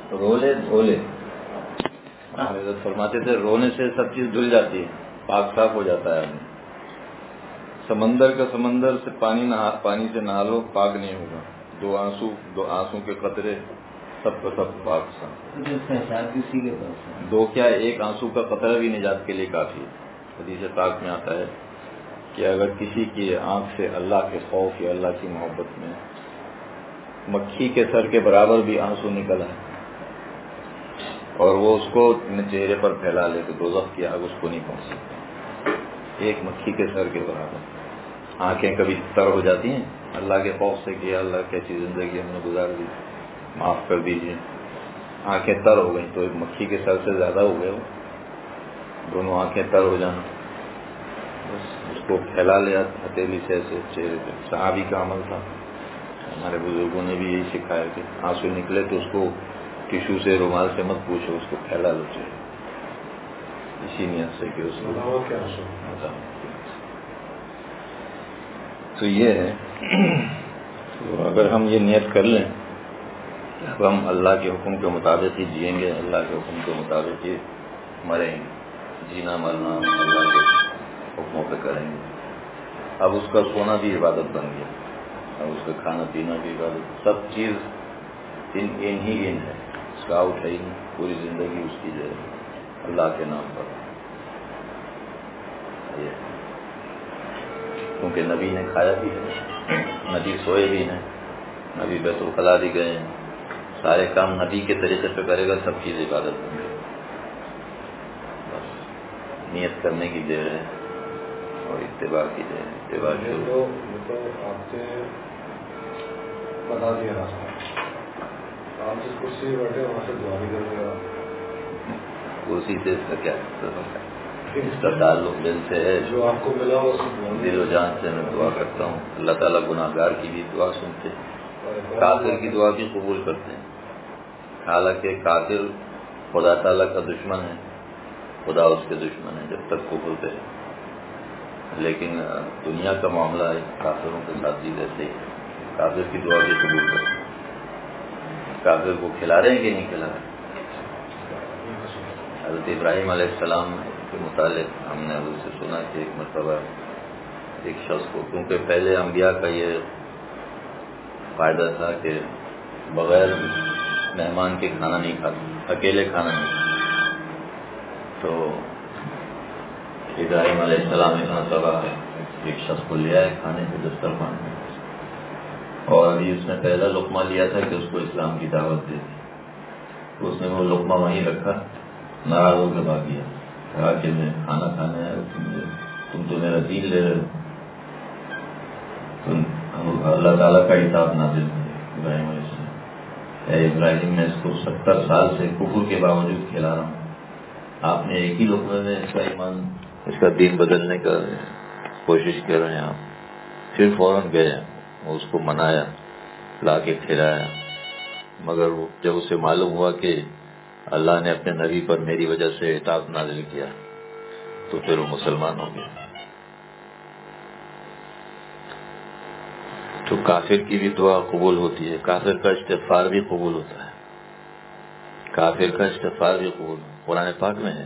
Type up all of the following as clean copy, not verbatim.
رولے دھولے، حضرت فرماتے تھے رونے سے سب چیز دھل جاتی ہے، پاک صاف ہو جاتا ہے آدمی۔ سمندر کا سمندر سے پانی سے نہا لو، پاک نہیں ہوگا۔ دو آنسو کے قطرے، سب کا سب پاک صاف۔ دو کیا، ایک آنسو کا قطرہ بھی نجات کے لیے کافی ہے۔ حدیث پاک میں آتا ہے کہ اگر کسی کی آنکھ سے اللہ کے خوف یا اللہ کی محبت میں مکھی کے سر کے برابر بھی آنسو نکل آئے اور وہ اس کو اپنے چہرے پر پھیلا لے تو دوزخ کی آگ اس کو نہیں پہنچ سکتی۔ ایک مکھی کے سر کے برابر۔ آنکھیں کبھی تر ہو جاتی ہیں اللہ کے خوف سے کہ اللہ کیسی زندگی ہم نے گزار دی، معاف کر دیجیے، آنکھیں تر ہو گئیں تو ایک مکھی کے سر سے زیادہ ہو گئے، وہ دونوں آنکھیں تر ہو جانا، بس اس کو پھیلا لیا ہتھیلی سے ایسے چہرے پہ۔ صحابی کا عمل تھا، ہمارے بزرگوں نے بھی یہی سکھایا کہ آنسو نکلے تو اس کو ٹیشو سے، رومال سے مت پوچھو، اس کو پھیلا لو چہرے، اسی نیت سے کہ اس کو تو یہ ہے۔ تو اگر ہم یہ نیت کر لیں کہ اب ہم اللہ کے حکم کے مطابق ہی جئیں گے، اللہ کے حکم کے مطابق ہی مریں گے، جینا مرنا اللہ کے حکموں پہ کریں گے۔ اب اس کا سونا بھی عبادت بن گیا، اب اس کا کھانا پینا بھی عبادت، سب چیز ان ہی ہے، اس کا آؤٹ ہے ہی نہیں، پوری زندگی اس کی جو ہے اللہ کے نام پر۔ یہ کیونکہ نبی نے کھایا بھی ہے، نبی سوئے بھی ہیں، نبی بیت الخلا بھی گئے ہیں، سارے کام نبی کے طریقے سے کرے گا، سب چیز عبادت بن گئی۔ بس نیت کرنے کی دیر ہے اور اتباع کی دیر ہے۔ اتباع تو آپ سے بتا دیا راستہ، آپ جس کرسی میں بیٹھے وہاں سے دعا بھی کر دیا، کرسی سے اس کا کیا اس کا تعلق دل سے ہے، جو آپ کو ملا دل و جان سے میں دعا کرتا ہوں۔ اللہ تعالیٰ گناہ گار کی بھی دعا سنتے ہیں، کافر کی دعا بھی قبول کرتے ہیں، حالانکہ کافر خدا تعالیٰ کا دشمن ہے، خدا اس کے دشمن ہے جب تک کفر کرے، لیکن دنیا کا معاملہ ہے کافروں کے ساتھ بھی ویسے ہی، کافر کی دعا بھی قبول کرتے ہیں۔ کافر کو کھلا رہے ہیں کہ نہیں کھلا رہے؟ حضرت ابراہیم علیہ السلام کے متعلق ہم نے حضرت سے سنا کہ ایک مرتبہ ایک شخص کو، کیونکہ پہلے انبیاء کا یہ فائدہ تھا کہ بغیر مہمان کے کھانا نہیں کھاتے، اکیلے کھانا نہیں کھاتے، تو ابراہیم علیہ السلام ایک مرتبہ ایک شخص کو لیا ہے کھانے کے دسترخوان میں، اور ابھی اس نے پہلا لقمہ لیا تھا کہ اس کو اسلام کی دعوت دے دی، تو اس نے وہ لقمہ وہیں رکھا، ناراض ہو کے بھاگ گیا، کہا کہ میں کھانا کھانا ہے، تم تو میرا دین لے رہے ہو۔ اللہ تعالیٰ کا حساب نازل ہے ابراہیم علیہ السلام، اے ابراہیم میں اس کو 70 سال سے کفر کے باوجود کھلا رہا ہوں، آپ نے ایک ہی لقمے میں اس کا ایمان، اس کا دین بدلنے کا کوشش کر رہے ہیں آپ۔ پھر فوراً گئے، اس کو منایا، لا کے کھلایا، مگر جب اسے معلوم ہوا کہ اللہ نے اپنے نبی پر میری وجہ سے عتاب نازل کیا تو پھر وہ مسلمان ہو گیا۔ تو کافر کی بھی دعا قبول ہوتی ہے، کافر کا استغفار بھی قبول ہوتا ہے، کافر کا استغفار بھی قبول، قرآن پاک میں ہے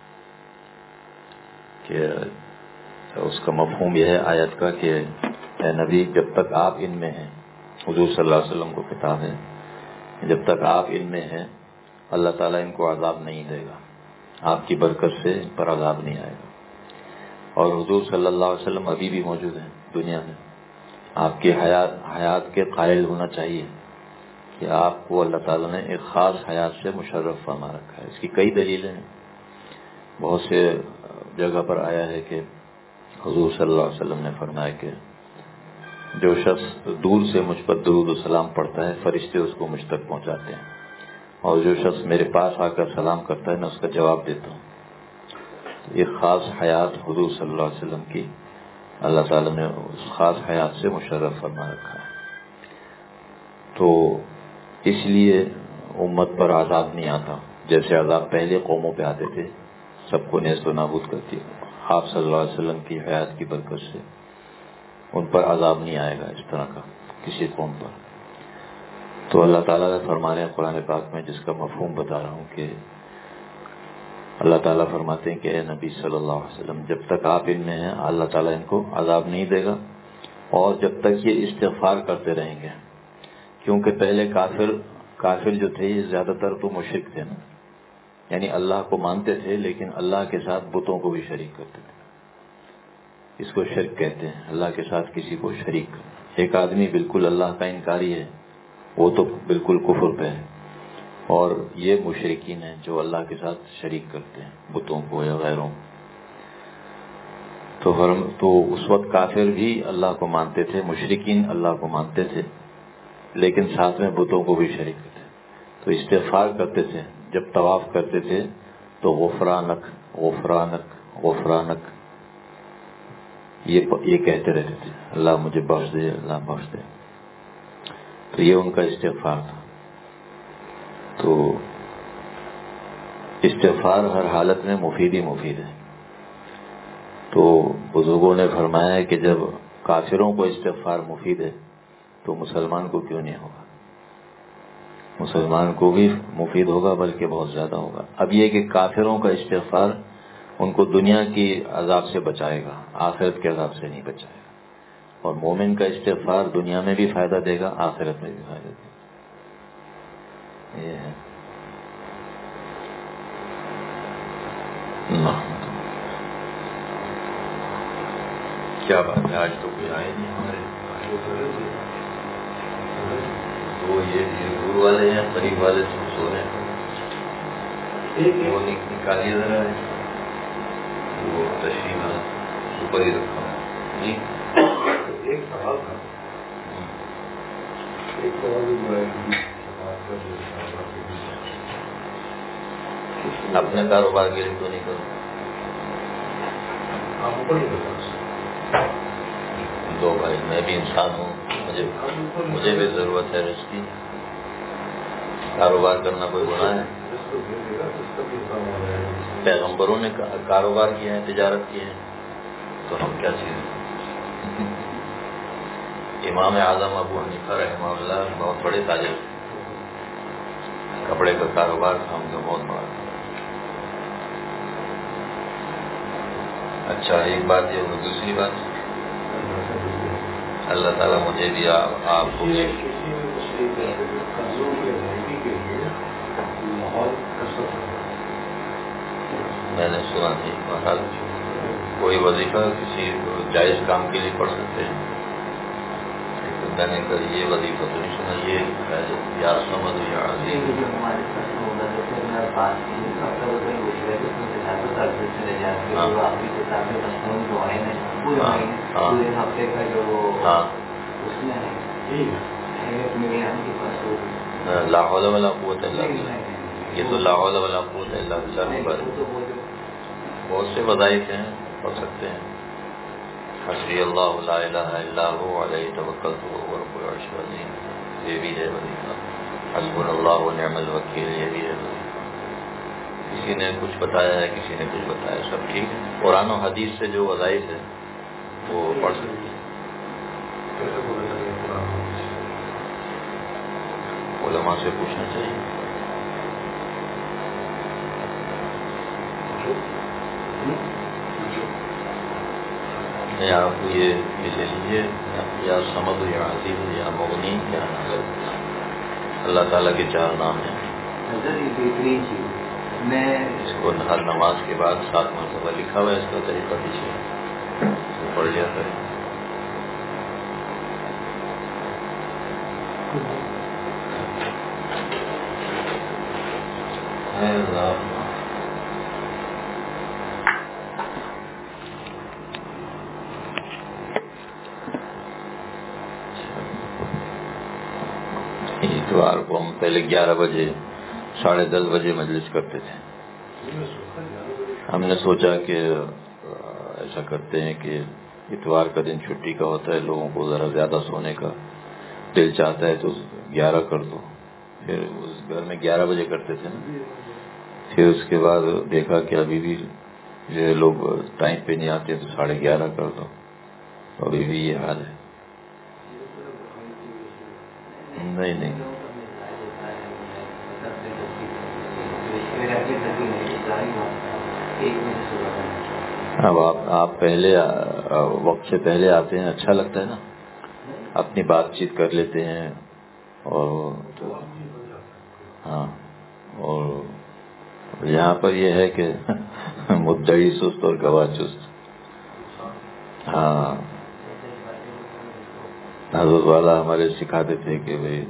کہ اس کا مفہوم یہ ہے آیت کا کہ اے نبی جب تک آپ ان میں ہیں، حضور صلی اللہ علیہ وسلم کو خطاب ہے، جب تک آپ ان میں ہیں اللہ تعالیٰ ان کو عذاب نہیں دے گا، آپ کی برکت سے ان پر عذاب نہیں آئے گا۔ اور حضور صلی اللہ علیہ وسلم ابھی بھی موجود ہیں دنیا میں، آپ کی حیات کے قائل ہونا چاہیے کہ آپ کو اللہ تعالیٰ نے ایک خاص حیات سے مشرف فرما رکھا ہے۔ اس کی کئی دلیلیں ہیں، بہت سے جگہ پر آیا ہے کہ حضور صلی اللہ علیہ وسلم نے فرمایا کہ جو شخص دور سے مجھ پر درود و سلام پڑھتا ہے فرشتے اس کو مجھ تک پہنچاتے ہیں، اور جو شخص میرے پاس آ کر سلام کرتا ہے میں اس کا جواب دیتا ہوں۔ یہ خاص حیات حضور صلی اللہ علیہ وسلم کی اللہ تعالیٰ نے اس خاص حیات سے مشرف فرما رکھا ہے، تو اس لیے امت پر عذاب نہیں آتا، جیسے عذاب پہلے قوموں پہ آتے تھے، سب کو نیست و نابود کرتی ہے، آپ صلی اللہ علیہ وسلم کی حیات کی برکت سے ان پر عذاب نہیں آئے گا اس طرح کا کسی قوم پر۔ تو اللہ تعالیٰ نے فرمانے قرآن پاک میں جس کا مفہوم بتا رہا ہوں کہ اللہ تعالیٰ فرماتے ہیں کہ اے نبی صلی اللہ علیہ وسلم جب تک آپ ان میں ہیں اللہ تعالیٰ ان کو عذاب نہیں دے گا اور جب تک یہ استغفار کرتے رہیں گے، کیونکہ پہلے کافر جو تھے یہ زیادہ تر تو مشرک تھے نا، یعنی اللہ کو مانتے تھے لیکن اللہ کے ساتھ بتوں کو بھی شریک کرتے تھے. اس کو شرک کہتے ہیں، اللہ کے ساتھ کسی کو شریک. ایک آدمی بالکل اللہ کا انکاری ہے وہ تو بالکل کفر پہ ہے، اور یہ مشرکین ہیں جو اللہ کے ساتھ شریک کرتے ہیں بتوں کو یا غیروں. تو اس وقت کافر بھی اللہ کو مانتے تھے، مشرکین اللہ کو مانتے تھے لیکن ساتھ میں بتوں کو بھی شریک کرتے. تو استغفار کرتے تھے جب طواف کرتے تھے تو غفرانک غفرانک غفرانک یہ کہتے رہتے تھے، اللہ مجھے بخش دے، اللہ بخش دے. تو یہ ان کا استغفار تھا. تو استغفار ہر حالت میں مفید ہی مفید ہے. تو بزرگوں نے فرمایا ہے کہ جب کافروں کو استغفار مفید ہے تو مسلمان کو کیوں نہیں ہوگا؟ مسلمان کو بھی مفید ہوگا بلکہ بہت زیادہ ہوگا. اب یہ کہ کافروں کا استغفار ان کو دنیا کی عذاب سے بچائے گا، آخرت کے عذاب سے نہیں بچائے گا. اور مومن کا استغفار دنیا میں بھی فائدہ دے گا، آخرت میں بھی فائدہ دے گا. یہ ہے کیا بات ہے. آج تو کوئی آئے نہیں ہمارے وہ یہ دور والے ہیں، قریب والے سو رہے ہیں. وہ نکالیے ذرا وہ تشریف اوپر ہی رکھا ہے. جی ایک سوال تھا، اپنے کاروبار کے لیے تو نہیں کرو، آپ اوپر نہیں بتا. دو بھائی، میں بھی انسان ہوں، مجھے بھی ضرورت ہے رزق کی. کاروبار کرنا کوئی گناہ ہے؟ پیغمبروں نے کاروبار کیا ہے، تجارت کی ہے، تو ہم کیا چیز ہیں. امام اعظم ابو حنیفہ رحمہ اللہ بہت بڑے تاجر، کپڑے کا کاروبار تھا ان کا بہت بڑا. اچھا ایک بات یہ ہوگی. دوسری بات اللہ تعالیٰ مجھے بھی آپ کو بھی میں نے سنا نہیں. بہرحال کوئی وظیفہ کسی جائز کام کے لیے پڑھ سکتے ہیں. میں نے کہا یہ وظیفہ تو نہیں سنا. یہ یا سمجھ یا عظیم لا حول ولا قوت الا باللہ. یہ تو لا حول ولا قوت الا باللہ بہت سے وظائف ہیں پڑھ سکتے ہیں. حسبی اللہ لا الہ الا هو علیہ توکلت وهو رب العرش العظیم، یہ بھی ہے وظیفہ. حسبنا اللہ ونعم الوکیل، یہ بھی ہے وظیفہ. کسی نے کچھ بتایا ہے، کسی نے کچھ بتایا، سب ٹھیک ہے. قرآن و حدیث سے جو وظائف ہے وہ پڑھ سکتے ہیں. علماء سے پوچھنا چاہیے. آپ کو یہ لے لیجیے، یا سمد یا عزیز یا مغنی یا نظر. اللہ تعالیٰ کے 4 نام ہیں. اس کو ہر نماز کے بعد 7 مرتبہ لکھا ہوا ہے. اس کا طریقہ پیچھے پڑھ لیا کریں. اتوار کو ہم پہلے 11 بجے 10:30 بجے مجلس کرتے تھے. ہم نے سوچا کہ ایسا کرتے ہیں کہ اتوار کا دن چھٹی کا ہوتا ہے، لوگوں کو ذرا زیادہ سونے کا دل چاہتا ہے تو 11 کر دو. پھر اس گھر میں 11 بجے کرتے تھے نا. پھر اس کے بعد دیکھا کہ ابھی بھی جو ہے لوگ ٹائم پہ نہیں آتے تو 11:30 کر دو. ابھی بھی یہ حال ہے. نہیں اب آپ پہلے وقت سے پہلے آتے ہیں، اچھا لگتا ہے نا، اپنی بات چیت کر لیتے ہیں، اور ہاں، اور یہاں پر یہ ہے کہ مدعی سست اور گواہ چست. ہاں، حضرت والا ہمارے سکھاتے تھے کہ بھائی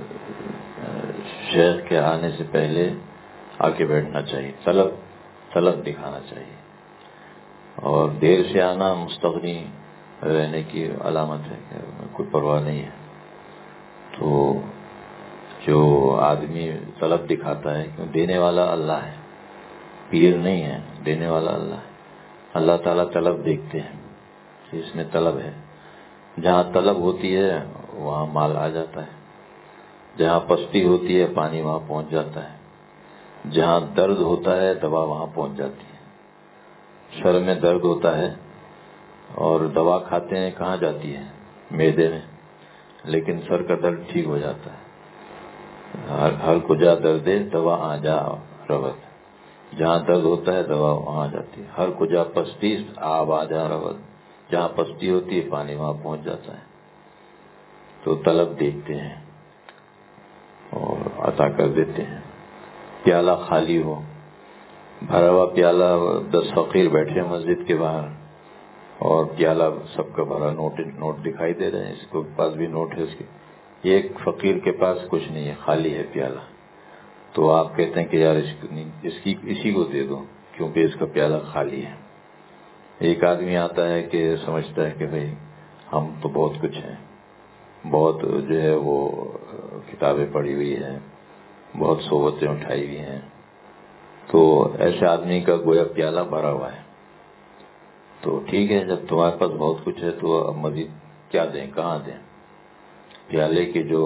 شیخ کے آنے سے پہلے آ کے بیٹھنا چاہیے، طلب دکھانا چاہیے، اور دیر سے آنا مستغنی رہنے کی علامت ہے کہ کوئی پرواہ نہیں ہے. تو جو آدمی طلب دکھاتا ہے، کیوں دینے والا اللہ ہے، پیر نہیں ہے، دینے والا اللہ ہے. اللہ تعالیٰ طلب دیکھتے ہیں کہ اس میں طلب ہے. جہاں طلب ہوتی ہے وہاں مال آ جاتا ہے، جہاں پستی ہوتی ہے پانی وہاں پہنچ جاتا ہے، جہاں درد ہوتا ہے دوا وہاں پہنچ جاتی ہے. سر میں درد ہوتا ہے اور دوا کھاتے ہیں، کہاں جاتی ہے؟ معدے میں، لیکن سر کا درد ٹھیک ہو جاتا ہے. ہر کجا درد دوا آ جا رود، جہاں درد ہوتا ہے دوا وہاں جاتی ہے. ہر کجا پستی آب آ جا رود، جہاں پستی ہوتی ہے پانی وہاں پہنچ جاتا ہے. تو طلب دیکھتے ہیں اور عطا کر دیتے ہیں. پیالہ خالی ہو، بھرا ہوا پیالہ، 10 فقیر بیٹھے مسجد کے باہر اور پیالہ سب کا بھرا، نوٹ دکھائی دے رہے ہیں، اس کے پاس بھی نوٹ ہے، اس کے ایک فقیر کے پاس کچھ نہیں ہے، خالی ہے پیالہ. تو آپ کہتے ہیں کہ یار اسی کو دے دو کیونکہ اس کا پیالہ خالی ہے. ایک آدمی آتا ہے کہ سمجھتا ہے کہ بھئی ہم تو بہت کچھ ہیں، بہت جو ہے وہ کتابیں پڑھی ہوئی ہیں، بہت صحبتیں اٹھائی ہوئی ہیں. تو ایسے آدمی کا گویا پیالہ بھرا ہوا ہے. تو ٹھیک ہے، جب تمہارے پاس بہت کچھ ہے تو اب مزید کیا دیں، کہاں دیں؟ پیالے کی جو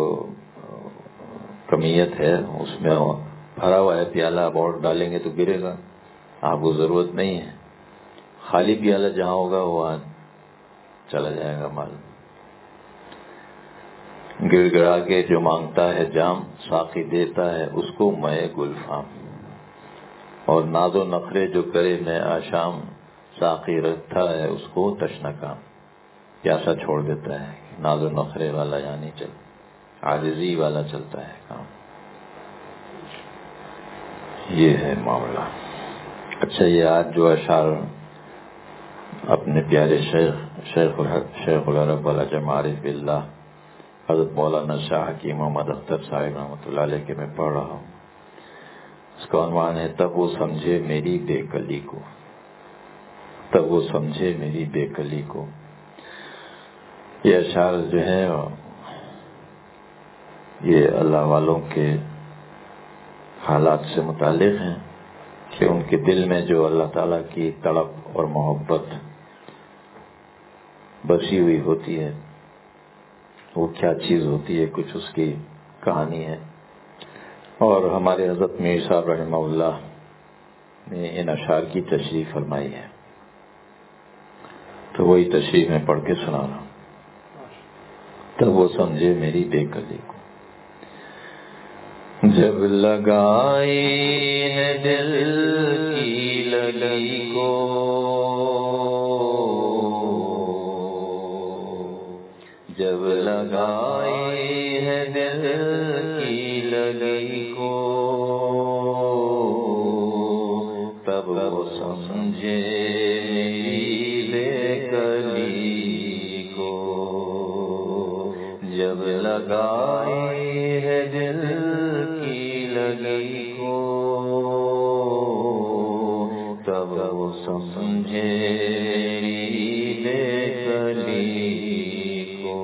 کمیت ہے اس میں بھرا ہوا ہے پیالہ، اب اور ڈالیں گے تو گرے گا. آپ کو ضرورت نہیں ہے. خالی پیالہ جہاں ہوگا وہاں چلا جائے گا مال. گڑ گڑا کے جو مانگتا ہے جام، ساقی دیتا ہے اس کو مے گلفام. اور ناز و نخرے جو کرے میں آشام، ساقی رکھتا ہے اس کو تشنہ کام. پیاسا چھوڑ دیتا ہے. ناز و نخرے والا یعنی عاجزی والا چلتا ہے کام. یہ ہے معاملہ. اچھا، یہ آج جو اشعار اپنے پیارے شیخ العرب والعجم عارف باللہ حضرت مولانا شاہ حکیم محمد اختر صاحب رحمۃ اللہ علیہ کے میں پڑھ رہا ہوں، اس کا عنوان ہے تب وہ سمجھے میری بے کلی کو. تب وہ سمجھے میری بے کلی کو. یہ اشعار جو ہیں یہ اللہ والوں کے حالات سے متعلق ہیں کہ ان کے دل میں جو اللہ تعالیٰ کی تڑپ اور محبت بسی ہوئی ہوتی ہے وہ کیا چیز ہوتی ہے، کچھ اس کی کہانی ہے. اور ہمارے حضرت میر صاحب رحمہ اللہ نے ان اشعار کی تشریح فرمائی ہے، تو وہی تشریح میں پڑھ کے سنا رہا ہوں. تب وہ سمجھے میری بے کلی کو. جب لگائی ہے دل کی لگی کو، جب لگائی ہے دل کی لگی کو، تب وہ سمجھے میری بے کلی کو. جب لگائی ہے دل کی لگی کو، تب وہ سمجھے میری بے کلی کو.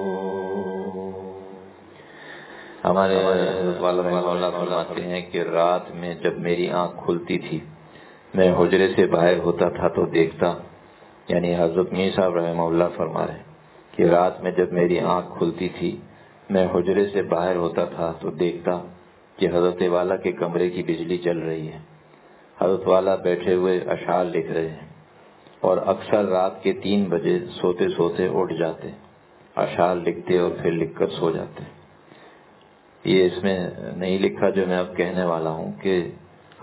ہمارے حضرت والا رحمہ اللہ فرماتے ہیں کہ رات میں جب میری آنکھ کھلتی تھی میں حجرے سے باہر ہوتا تھا تو دیکھتا، یعنی حضرت میر صاحب رحمہ اللہ فرما رہے ہیں کہ رات میں جب میری آنکھ کھلتی تھی میں حجرے سے باہر ہوتا تھا تو دیکھتا کہ حضرت والا کے کمرے کی بجلی چل رہی ہے. حضرت والا بیٹھے ہوئے اشعار لکھ رہے ہیں اور اکثر رات کے 3 بجے سوتے سوتے اٹھ جاتے، اشعار لکھتے اور پھر لکھ کر سو جاتے. یہ اس میں نہیں لکھا جو میں اب کہنے والا ہوں کہ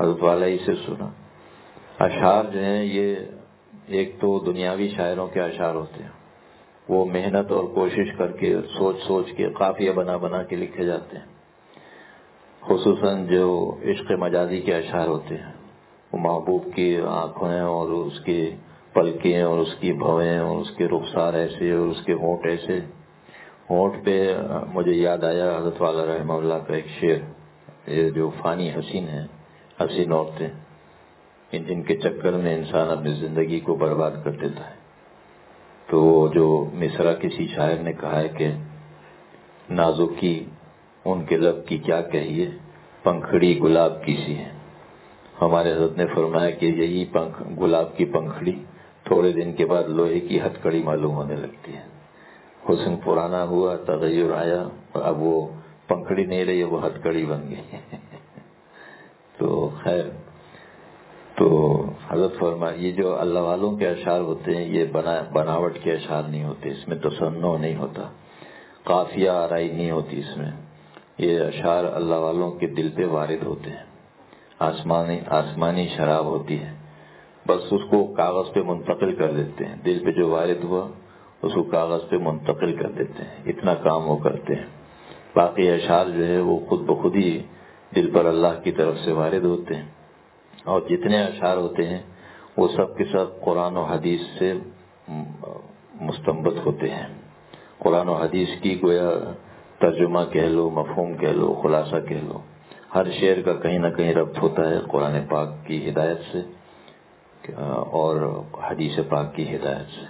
حضرت والا ہی سے سنا. اشعار جو ہیں یہ ایک تو دنیاوی شاعروں کے اشعار ہوتے ہیں، وہ محنت اور کوشش کر کے سوچ سوچ کے قافیہ بنا بنا کے لکھے جاتے ہیں. خصوصاً جو عشق مجازی کے اشعار ہوتے ہیں، وہ محبوب کی آنکھیں اور اس کی پلکیں اور اس کی بھویں اور اس کے رخسار ایسے اور اس کے ہونٹ ایسے. ہونٹ پہ مجھے یاد آیا حضرت والا رحمہ اللہ کا ایک شعر، یہ جو فانی حسین ہیں، حسین عورتیں جن کے چکر میں انسان اپنی زندگی کو برباد کر دیتا ہے. تو جو مصرع کسی شاعر نے کہا ہے کہ نازکی ان کے لب کی کیا کہیے، پنکھڑی گلاب کی سی ہے. ہمارے حضرت نے فرمایا کہ یہی گلاب کی پنکھڑی تھوڑے دن کے بعد لوہے کی ہتھکڑی معلوم ہونے لگتی ہے. حسن پرانا ہوا، تغیر آیا، اور اب وہ پنکھڑی نہیں رہی، وہ ہتھکڑی بن گئی. تو خیر، تو حضرت فرمایا یہ جو اللہ والوں کے اشعار ہوتے ہیں یہ بناوٹ کے اشعار نہیں ہوتے، اس میں تصنع نہیں ہوتا، قافیہ آرائی نہیں ہوتی اس میں. یہ اشعار اللہ والوں کے دل پہ وارد ہوتے ہیں، آسمانی شراب ہوتی ہے، بس اس کو کاغذ پہ منتقل کر دیتے ہیں. دل پہ جو وارد ہوا اس کو کاغذ پہ منتقل کر دیتے ہیں، اتنا کام وہ کرتے ہیں. باقی اشعار جو ہے وہ خود بخود ہی دل پر اللہ کی طرف سے وارد ہوتے ہیں. اور جتنے اشعار ہوتے ہیں وہ سب کے سب قرآن و حدیث سے مستنبط ہوتے ہیں. قرآن و حدیث کی گویا ترجمہ کہہ لو، مفہوم کہہ لو، خلاصہ کہہ لو. ہر شعر کا کہیں نہ کہیں ربط ہوتا ہے قرآن پاک کی ہدایت سے اور حدیث پاک کی ہدایت سے.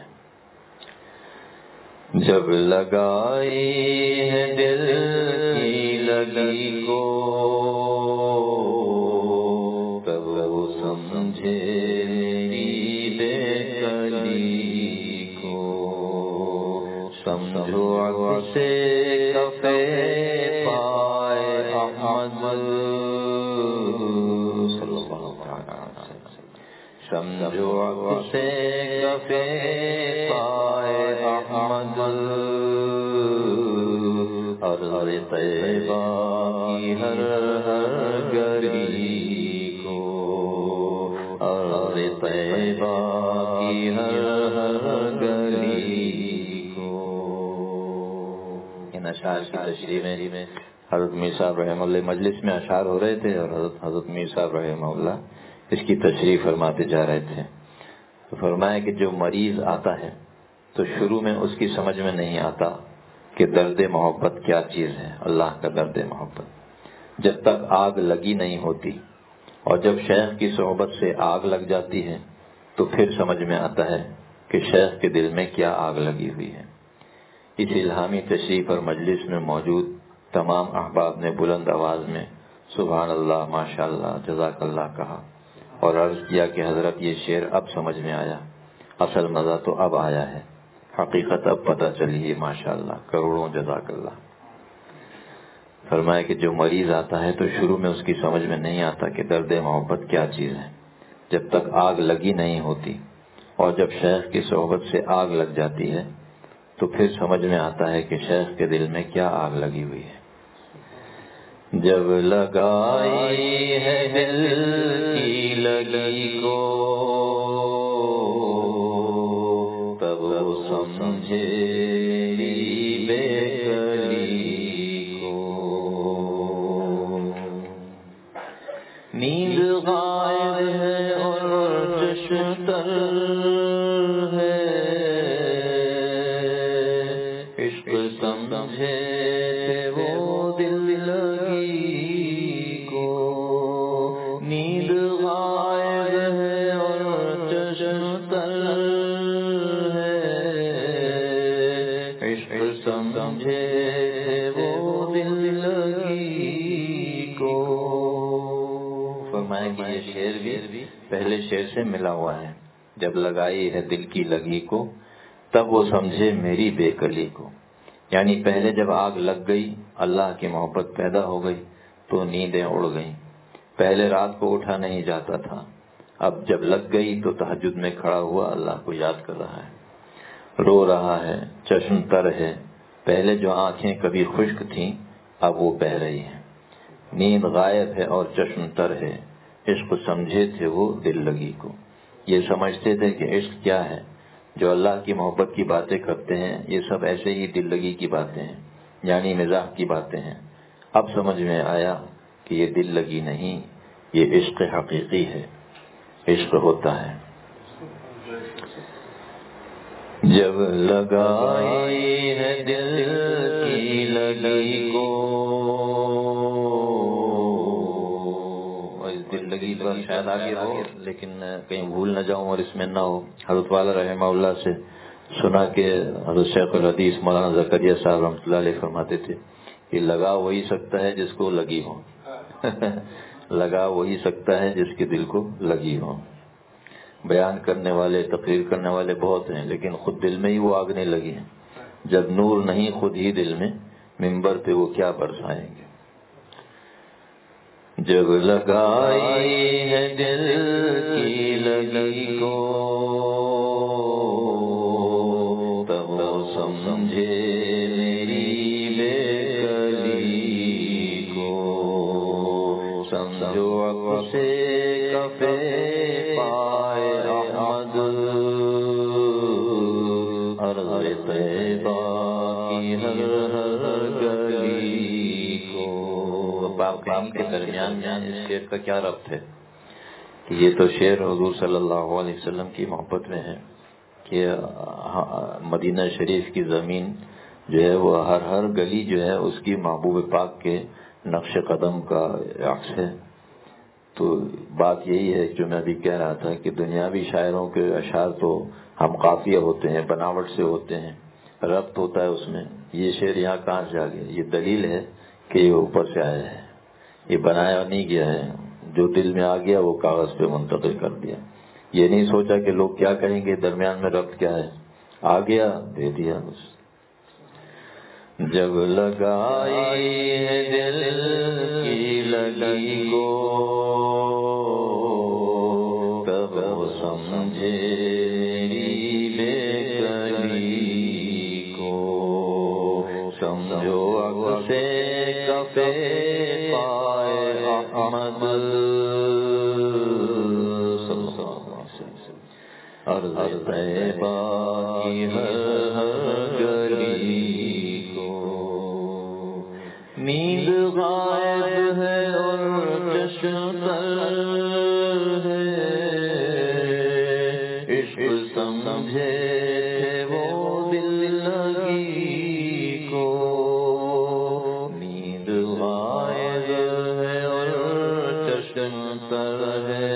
جب لگائی ہے دل کی لگی کو تب وہ سمجھے میری بے کلی کو. سمجھو عکس کفے پائے احمد صلی اللہ علیہ وسلم. سمجھو عکس کفے پائے احمد عرض طیبہ کی ہر گلی کو، عرض طیبہ کی ہر گلی کو. ان اشعار کی تشریح میں حضرت میر صاحب رحمہ اللہ مجلس میں اشعار ہو رہے تھے اور حضرت میر صاحب رحمہ اللہ اس کی تشریح فرماتے جا رہے تھے. تو فرمایا کہ جو مریض آتا ہے تو شروع میں اس کی سمجھ میں نہیں آتا کہ درد محبت کیا چیز ہے، اللہ کا درد محبت. جب تک آگ لگی نہیں ہوتی اور جب شیخ کی صحبت سے آگ لگ جاتی ہے تو پھر سمجھ میں آتا ہے کہ شیخ کے دل میں کیا آگ لگی ہوئی ہے. اس الہامی تشریح پر مجلس میں موجود تمام احباب نے بلند آواز میں سبحان اللہ، ماشاء اللہ، جزاک اللہ کہا اور عرض کیا کہ حضرت یہ شعر اب سمجھ میں آیا، اصل مزہ تو اب آیا ہے، حقیقت اب پتہ چلی ہے، ماشاء اللہ، کروڑوں جزاک اللہ. فرمایا کہ جو مریض آتا ہے تو شروع میں اس کی سمجھ میں نہیں آتا کہ درد محبت کیا چیز ہے، جب تک آگ لگی نہیں ہوتی اور جب شیخ کی صحبت سے آگ لگ جاتی ہے تو پھر سمجھ میں آتا ہے کہ شیخ کے دل میں کیا آگ لگی ہوئی ہے. جب لگائی ہے دل کی لگی کو تب وہ سمجھے میری بے کلی کو. نیند غائب ہے اور چشم تر ہے، عشق سمجھے وہ دل لگی کو. نیند غائب ہے اور چشم تر ہے، عشق سمجھے وہ دل لگی کو. فرمایا کہ یہ شعر بھی پہلے شعر سے ملا ہوا ہے. جب لگائی ہے دل کی لگی کو تب وہ سمجھے میری بے کلی کو. یعنی پہلے جب آگ لگ گئی، اللہ کی محبت پیدا ہو گئی تو نیندیں اڑ گئیں. پہلے رات کو اٹھا نہیں جاتا تھا، اب جب لگ گئی تو تہجد میں کھڑا ہوا اللہ کو یاد کر رہا ہے، رو رہا ہے، چشم تر ہے. پہلے جو آنکھیں کبھی خشک تھیں اب وہ بہہ رہی ہیں. نیند غائب ہے اور چشم تر ہے، عشق سمجھے تھے وہ دل لگی کو. یہ سمجھتے تھے کہ عشق کیا ہے، جو اللہ کی محبت کی باتیں کرتے ہیں یہ سب ایسے ہی دل لگی کی باتیں ہیں، یعنی مزاح کی باتیں ہیں. اب سمجھ میں آیا کہ یہ دل لگی نہیں، یہ عشق حقیقی ہے، عشق ہوتا ہے. جب لگائی ہے دل کی لگی کو، اس دل لگی پر شاید آگے ہو لیکن کہیں بھول نہ جاؤں اور اس میں نہ ہو. حضرت والا رحمہ اللہ سے سنا کہ حضرت شیخ الحدیث مولانا زکریا صاحب رحمۃ اللہ علیہ فرماتے تھے کہ لگا وہی سکتا ہے جس کو لگی ہو. لگا وہی سکتا ہے جس کے دل کو لگی ہو. بیان کرنے والے تقریر کرنے والے بہت ہیں لیکن خود دل میں ہی وہ آگ نہیں لگی ہیں. جب نور نہیں خود ہی دل میں، منبر پہ وہ کیا برسائیں گے. جب لگائی ہے دل کی لگی کو تب سمجھے میری بے کلی کو. سمجھو اب سے کفے پائے احمد عرض طیبہ کی ہر ہر گلی کو. باپ کے درمیان اس شعر کا کیا ربط ہے کہ یہ تو شعر حضور صلی اللہ علیہ وسلم کی محبت میں ہے کہ مدینہ شریف کی زمین جو ہے وہ ہر ہر گلی جو ہے اس کی محبوب پاک کے نقش قدم کا عکس ہے. تو بات یہی ہے جو میں ابھی کہہ رہا تھا کہ دنیاوی شاعروں کے اشعار تو ہم قافیہ ہوتے ہیں، بناوٹ سے ہوتے ہیں، ربط ہوتا ہے اس میں. یہ شعر یہاں کہاں سے آ گیا؟ یہ دلیل ہے کہ یہ اوپر سے آیا ہے، یہ بنایا نہیں گیا ہے. جو دل میں آ گیا وہ کاغذ پہ منتقل کر دیا. یہ نہیں سوچا کہ لوگ کیا کہیں گے، درمیان میں ربط کیا ہے، آ گیا دے دیا بس. جب لگائی ہے دل کی لگی کو تب سمجھے میری بے کلی کو. سمجھو اب سے کفے پائے احمد عرض طیبہ کی ہر ہر گلی کو. نیند غائب ہے اور چشم تر ہے، عشق سمجھے وہ دل لگی کو. نیند غائب ہے اور چشم تر ہے،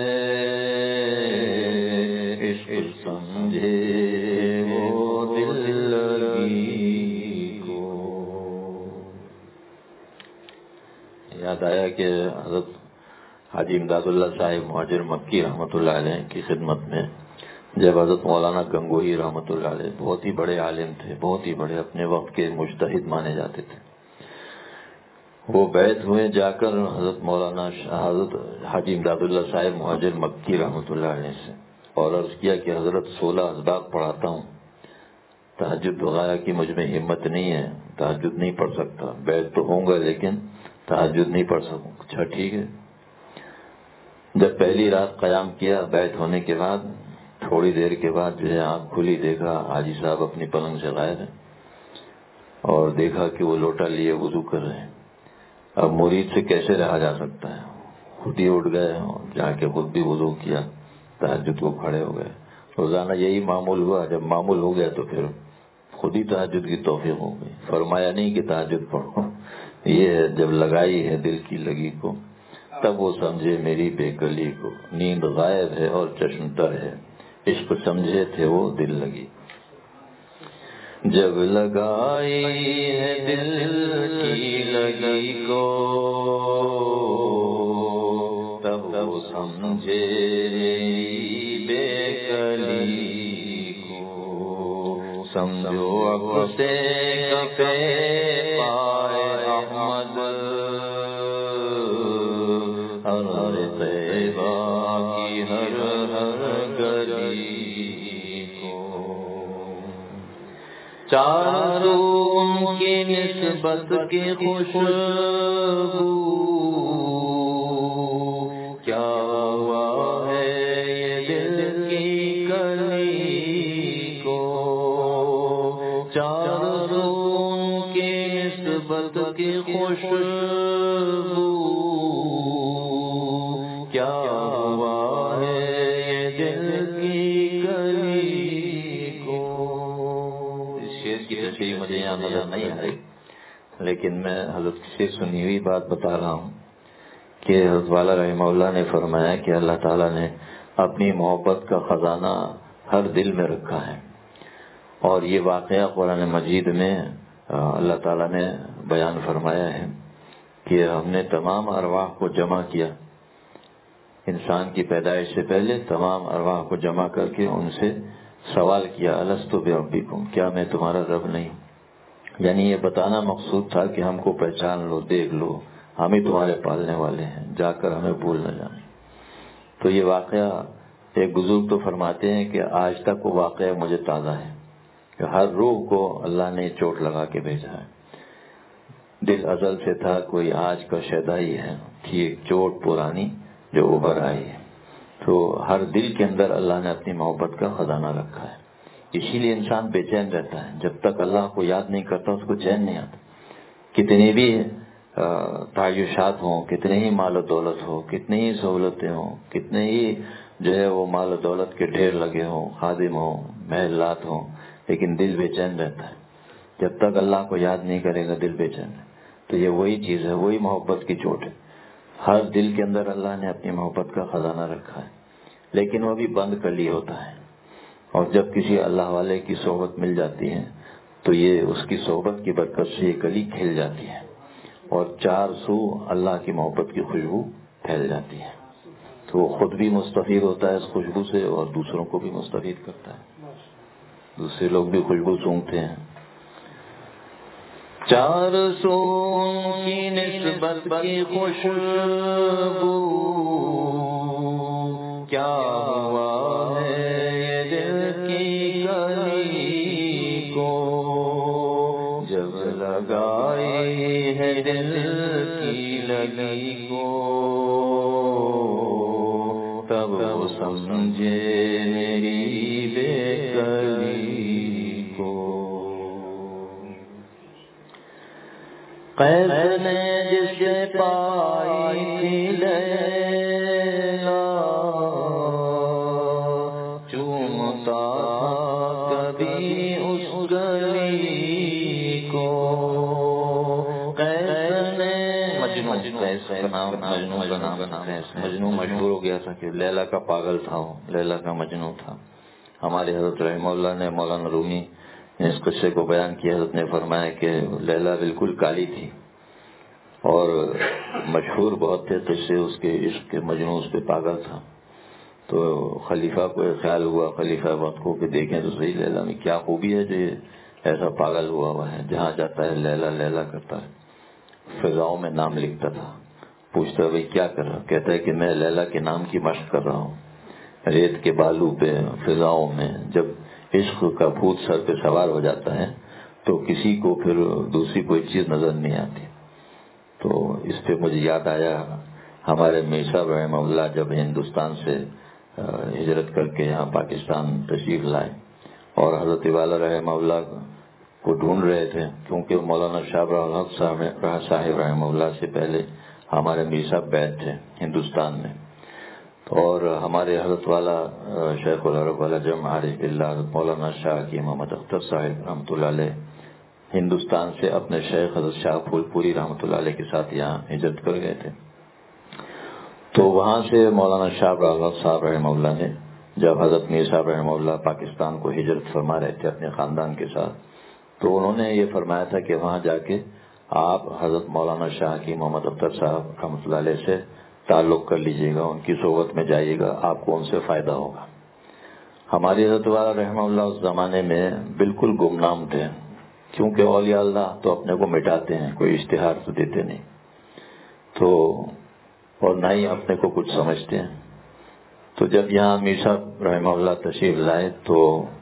عشق سمجھے وہ دل لگی کو. یاد آیا کہ حضرت حاجی امداد اللہ صاحب مہاجر مکی رحمۃ اللہ علیہ کی خدمت میں جب حضرت مولانا گنگوہی رحمۃ اللہ علیہ بہت ہی بڑے عالم تھے، بہت ہی بڑے، اپنے وقت کے مجتہد مانے جاتے تھے، وہ بیعت ہوئے جا کر حضرت حاجی امداد اللہ صاحب مہاجر مکی رحمۃ اللہ علیہ سے، اور عرض کیا کہ حضرت 16 اسباق پڑھاتا ہوں، تہجد وغیرہ کی مجھ میں ہمت نہیں ہے، تہجد نہیں پڑھ سکتا، بیعت تو ہوں گا لیکن تہجد نہیں پڑھ سکوں. اچھا ٹھیک ہے. جب پہلی رات قیام کیا بیعت ہونے کے بعد، تھوڑی دیر کے بعد جو ہے آنکھ کھلی، دیکھا حاجی صاحب اپنی پلنگ سے غائب ہیں، اور دیکھا کہ وہ لوٹا لیے وضو کر رہے ہیں. اب مرید سے کیسے رہا جا سکتا ہے، خود ہی اٹھ گئے اور جا کے خود بھی وضو کیا، تہجد کو کھڑے ہو گئے. روزانہ یہی معمول ہوا. جب معمول ہو گیا تو پھر خود ہی تہجد کی توفیق ہو گئی. فرمایا نہیں کہ تہجد پڑھو، یہ ہے جب لگائی ہے دل کی لگی کو تب وہ سمجھے میری بے کلی کو. نیند غائب ہے اور چشم تر ہے، عشق سمجھے تھے وہ دل لگی. جب لگائی ہے دل کی لگی کو تب وہ سمجھے میری بے کلی کو. سمجھو اب سے کفے پائے احمد ہر طیبہ کی ہر ہر گلی کو. چاروں ان کی نسبت کی خوشبو کیا کیا ہوا ہے یہ دل کی کلی کو. اس شعر کی تشریح مجھے یہاں نظر نہیں آ رہی، لیکن میں حضرت سے سنی ہوئی بات بتا رہا ہوں کہ حضرت والا رحمہ اللہ نے فرمایا کہ اللہ تعالیٰ نے اپنی محبت کا خزانہ ہر دل میں رکھا ہے. اور یہ واقعہ قرآن مجید میں اللہ تعالیٰ نے بیان فرمایا ہے کہ ہم نے تمام ارواح کو جمع کیا. انسان کی پیدائش سے پہلے تمام ارواح کو جمع کر کے ان سے سوال کیا الستو بربکم، کیا میں تمہارا رب نہیں؟ یعنی یہ بتانا مقصود تھا کہ ہم کو پہچان لو، دیکھ لو، ہم ہی تمہارے پالنے والے ہیں، جا کر ہمیں بھول نہ جانا. تو یہ واقعہ ایک بزرگ تو فرماتے ہیں کہ آج تک وہ واقعہ مجھے تازہ ہے کہ ہر روح کو اللہ نے چوٹ لگا کے بھیجا ہے. دل ازل سے تھا، کوئی آج کا شیدائی ہے، تھی ایک چوٹ پرانی جو ابھر آئی ہے. تو ہر دل کے اندر اللہ نے اپنی محبت کا خزانہ رکھا ہے. اسی لیے انسان بے چین رہتا ہے، جب تک اللہ کو یاد نہیں کرتا اس کو چین نہیں آتا. کتنی بھی تعیشات ہوں، کتنے ہی مال و دولت ہو، کتنی ہی سہولتیں ہوں، کتنے ہی جو ہے وہ مال و دولت کے ڈھیر لگے ہوں، خادم ہوں، محلات ہوں، لیکن دل بے چین رہتا ہے. جب تک اللہ کو یاد نہیں کرے گا دل بے چین ہے. تو یہ وہی چیز ہے، وہی محبت کی چوٹ ہے. ہر دل کے اندر اللہ نے اپنی محبت کا خزانہ رکھا ہے، لیکن وہ بھی بند کلی ہوتا ہے. اور جب کسی اللہ والے کی صحبت مل جاتی ہے تو یہ اس کی صحبت کی برکت سے یہ کلی کھل جاتی ہے اور چار سو اللہ کی محبت کی خوشبو پھیل جاتی ہے. تو وہ خود بھی مستفید ہوتا ہے اس خوشبو سے اور دوسروں کو بھی مستفید کرتا ہے. دوسرے لوگ بھی خوشبو سونگتے ہیں. چار سو کی نسبت کی خوشبو کیا ہوا ہے دل کی کلی کو، جب لگائی ہے دل کی لگی کو تب وہ سمجھے میری بے کلی کو. قید نے جسے پائی تھی لیلا چومتا کبھی اس گلی کو. قید نے مجنون مشہور ہو گیا تھا کہ لیلا کا پاگل تھا، وہ لیلا کا مجنون تھا. ہمارے حضرت رحمہ اللہ نے مولانا رومی نے اس قصے کو بیان کیا. حضرت نے فرمایا کہ لیلا بالکل کالی تھی اور مشہور بہت تھے قصے اس کے عشق کے، مجنون اس پہ پاگل تھا. تو خلیفہ کو خیال ہوا، خلیفہ وقت کو کہ دیکھیں تو صحیح لیلا میں کیا خوبی ہے جو ایسا پاگل ہوا ہے، جہاں جاتا ہے لیلا لیلا کرتا ہے. فضاؤں میں نام لکھتا تھا. پوچھتا بھائی کیا کر رہا؟ کہتا ہے کہ میں لیلا کے نام کی مشق کر رہا ہوں. ریت کے بالو پہ فضاؤں میں جب عشق کا بھوت سر پہ سوار ہو جاتا ہے تو کسی کو پھر دوسری کوئی چیز نظر نہیں آتی. تو اس پہ مجھے یاد آیا ہمارے میر صاحب رحمہ اللہ جب ہندوستان سے ہجرت کر کے یہاں پاکستان تشریف لائے اور حضرت والا رحمہ اللہ کو ڈھونڈ رہے تھے، کیونکہ مولانا شاہ الحق صاحب رحمہ اللہ سے پہلے ہمارے میر صاحب بیعت تھے ہندوستان میں. اور ہمارے حضرت والا شیخ العرب والا جم عارف اللہ مولانا شاہ کی محمد اختر صاحب رحمۃ اللہ علیہ ہندوستان سے اپنے شیخ حضرت شاہ پھول پوری رحمۃ اللہ علیہ کے ساتھ یہاں ہجرت کر گئے تھے. تو وہاں سے مولانا شاہ الحق صاحب رحمہ اللہ نے جب حضرت میر صاحب رحمہ اللہ پاکستان کو ہجرت فرما رہے تھے اپنے خاندان کے ساتھ، تو انہوں نے یہ فرمایا تھا کہ وہاں جا کے آپ حضرت مولانا شاہ کی محمد اختر صاحب رحمۃ اللہ علیہ سے تعلق کر لیجئے گا، ان کی صحبت میں جائیے گا، آپ کو ان سے فائدہ ہوگا. ہماری حضرت والا رحمہ اللہ اس زمانے میں بالکل گمنام تھے، کیونکہ اولیاء اللہ تو اپنے کو مٹاتے ہیں، کوئی اشتہار تو دیتے نہیں، تو اور نہ ہی اپنے کو کچھ سمجھتے ہیں. تو جب یہاں میر صاحب رحمہ اللہ تشریف لائے تو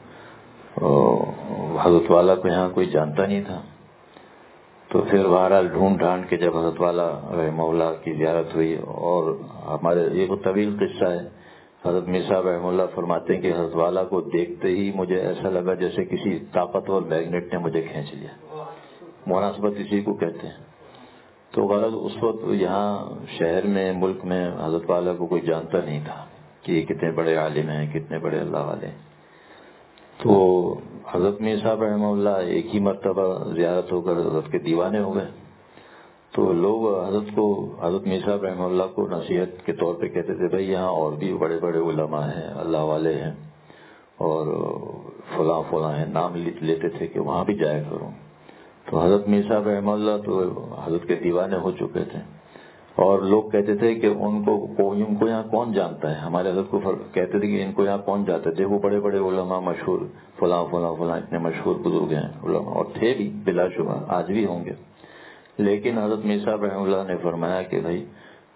حضرت والا کو یہاں کوئی جانتا نہیں تھا. تو پھر بہرحال ڈھونڈ ڈھانڈ کے جب حضرت والا رحمہ اللہ کی زیارت ہوئی، اور ہمارے ایک طویل قصہ ہے، حضرت میر صاحب رحمہ اللہ فرماتے ہیں کہ حضرت والا کو دیکھتے ہی مجھے ایسا لگا جیسے کسی طاقتور میگنیٹ نے مجھے کھینچ لیا. مناسبت اسی کو کہتے ہیں. تو غرض اس وقت یہاں شہر میں ملک میں حضرت والا کو کوئی جانتا نہیں تھا کہ یہ کتنے بڑے عالم ہیں، کتنے بڑے اللہ والے ہیں۔ تو حضرت میر صاحب رحمہ اللہ ایک ہی مرتبہ زیارت ہو کر حضرت کے دیوانے ہو گئے، تو لوگ حضرت میر صاحب رحمہ اللہ کو نصیحت کے طور پہ کہتے تھے بھائی یہاں اور بھی بڑے بڑے علماء ہیں، اللہ والے ہیں، اور فلاں فلاں ہیں، نام لیتے تھے کہ وہاں بھی جایا کروں۔ تو حضرت میر صاحب رحمہ اللہ تو حضرت کے دیوانے ہو چکے تھے، اور لوگ کہتے تھے کہ ان کو یہاں کون جانتا ہے، ہمارے حضرت کو کہتے تھے کہ ان کو یہاں کون جانتا ہے، دیکھو بڑے بڑے علماء مشہور فلاں فلاں فلاں اتنے مشہور بزرگ ہیں علماء، اور تھے بھی بلا شبہ، آج بھی ہوں گے۔ لیکن حضرت میر صاحب رحمہ اللہ نے فرمایا کہ بھائی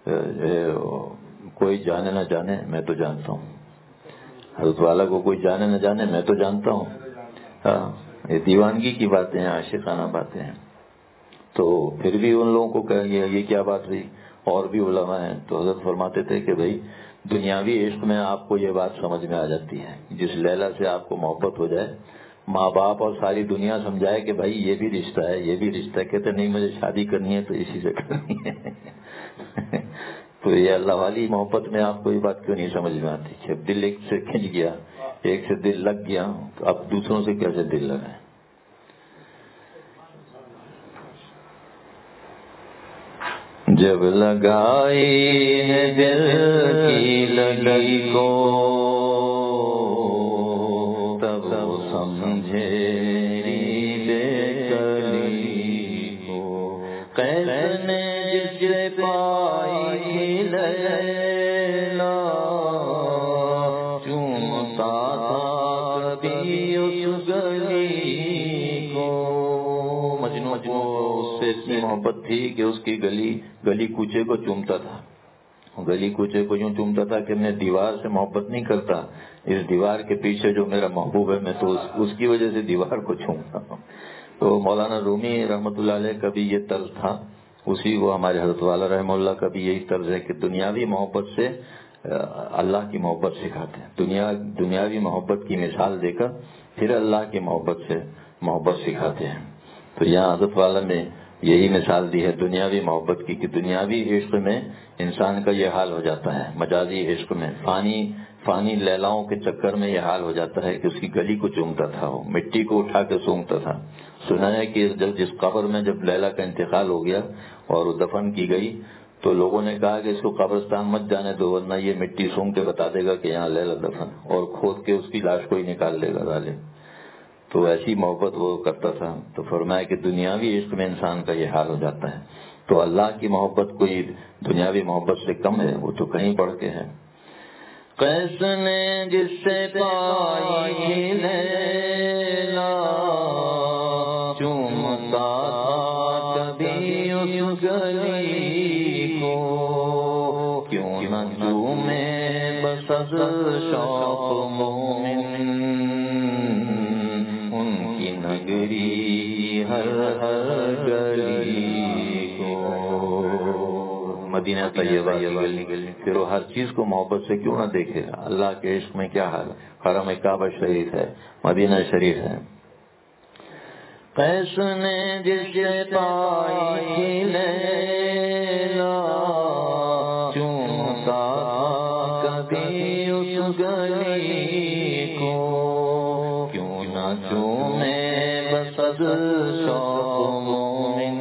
کوئی جانے نہ جانے میں تو جانتا ہوں، حضرت والا کو کوئی جانے نہ جانے میں تو جانتا ہوں۔ ہاں، یہ دیوانگی کی باتیں ہیں، عاشقانہ باتیں ہیں۔ تو پھر بھی ان لوگوں کو کہیں یہ کیا بات ہوئی، اور بھی علماء ہیں۔ تو حضرت فرماتے تھے کہ بھائی دنیاوی عشق میں آپ کو یہ بات سمجھ میں آ جاتی ہے، جس لیلا سے آپ کو محبت ہو جائے، ماں باپ اور ساری دنیا سمجھائے کہ بھائی یہ بھی رشتہ ہے، یہ بھی رشتہ ہے، کہتے نہیں مجھے شادی کرنی ہے تو اسی سے کرنی ہے۔ تو یہ اللہ والی محبت میں آپ کو یہ بات کیوں نہیں سمجھ میں آتی کہ دل ایک سے کھنچ گیا، ایک سے دل لگ گیا، تو اب دوسروں سے کیسے دل لگائیں؟ جب لگائی ہے دل کی لگی کو تب سمجھے بے کلی کو، قیس نے جس پائی تھی لیلا چومتا تھا کبھی اس گلی کو۔ مجنوں کو اس سے اتنی محبت تھی کہ اس کی گلی کوچے کو چومتا تھا، گلی کوچے کو یوں چومتا تھا کہ میں دیوار سے محبت نہیں کرتا، اس دیوار کے پیچھے جو میرا محبوب ہے میں تو اس کی وجہ سے دیوار کو چومتا ہوں۔ تو مولانا رومی رحمۃ اللہ علیہ کا بھی یہ طرز تھا، اسی کو ہمارے حضرت والا رحمہ اللہ کا بھی یہی طرز ہے کہ دنیاوی محبت سے اللہ کی محبت سکھاتے ہیں، دنیاوی محبت کی مثال دے کر پھر اللہ کی محبت سے محبت سکھاتے ہیں۔ تو یہاں حضرت والا نے یہی مثال دی ہے دنیاوی محبت کی، کہ دنیاوی عشق میں انسان کا یہ حال ہو جاتا ہے، مجازی عشق میں فانی لیلاؤں کے چکر میں یہ حال ہو جاتا ہے کہ اس کی گلی کو چومتا تھا، وہ مٹی کو اٹھا کے سونگتا تھا۔ سنا ہے کہ جس قبر میں جب لیلا کا انتقال ہو گیا اور وہ دفن کی گئی تو لوگوں نے کہا کہ اس کو قبرستان مت جانے دو ورنہ یہ مٹی سونگ کے بتا دے گا کہ یہاں لیلا دفن، اور کھود کے اس کی لاش کو ہی نکال لے گا ظالم۔ تو ایسی محبت وہ کرتا تھا۔ تو فرمایا کہ دنیاوی عشق میں انسان کا یہ حال ہو جاتا ہے، تو اللہ کی محبت کوئی دنیاوی محبت سے کم ہے، وہ تو کہیں بڑھ کے ہے۔ قیس نے جس سے پائی لیلا چومتا تھا کبھی اس گلی کو، کیوں نہ چومے بس از شوق مومن نگری ہر گلی کو۔ مدینہ طیبہ کی گلی، پھر وہ ہر چیز کو محبت سے کیوں نہ دیکھے گا؟ اللہ کے عشق میں کیا حال ہے؟ حرم کعبہ شریف ہے، مدینہ شریف ہے۔ قیس نے جس پائی لیلا چومتا کبھی اس گلی کو، کیوں نہ چومے بس از شوق مومن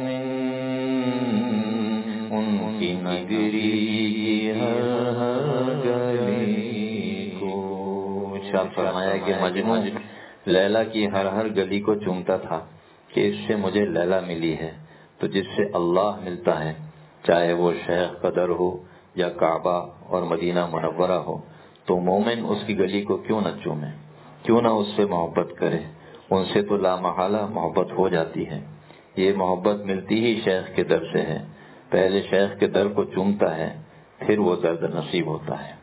ان کی نگری ہر گلی کو۔ ارشاد فرمایا کہ مجنوں لیلا کی ہر گلی کو چومتا تھا کہ اس سے مجھے لیلا ملی ہے، تو جس سے اللہ ملتا ہے، چاہے وہ شیخ قدر ہو یا کعبہ اور مدینہ منورہ ہو، تو مومن اس کی گلی کو کیوں نہ چومے، کیوں نہ اس سے محبت کرے؟ ان سے تو لامحالہ محبت ہو جاتی ہے۔ یہ محبت ملتی ہی شیخ کے در سے ہے، پہلے شیخ کے در کو چومتا ہے پھر وہ درد نصیب ہوتا ہے۔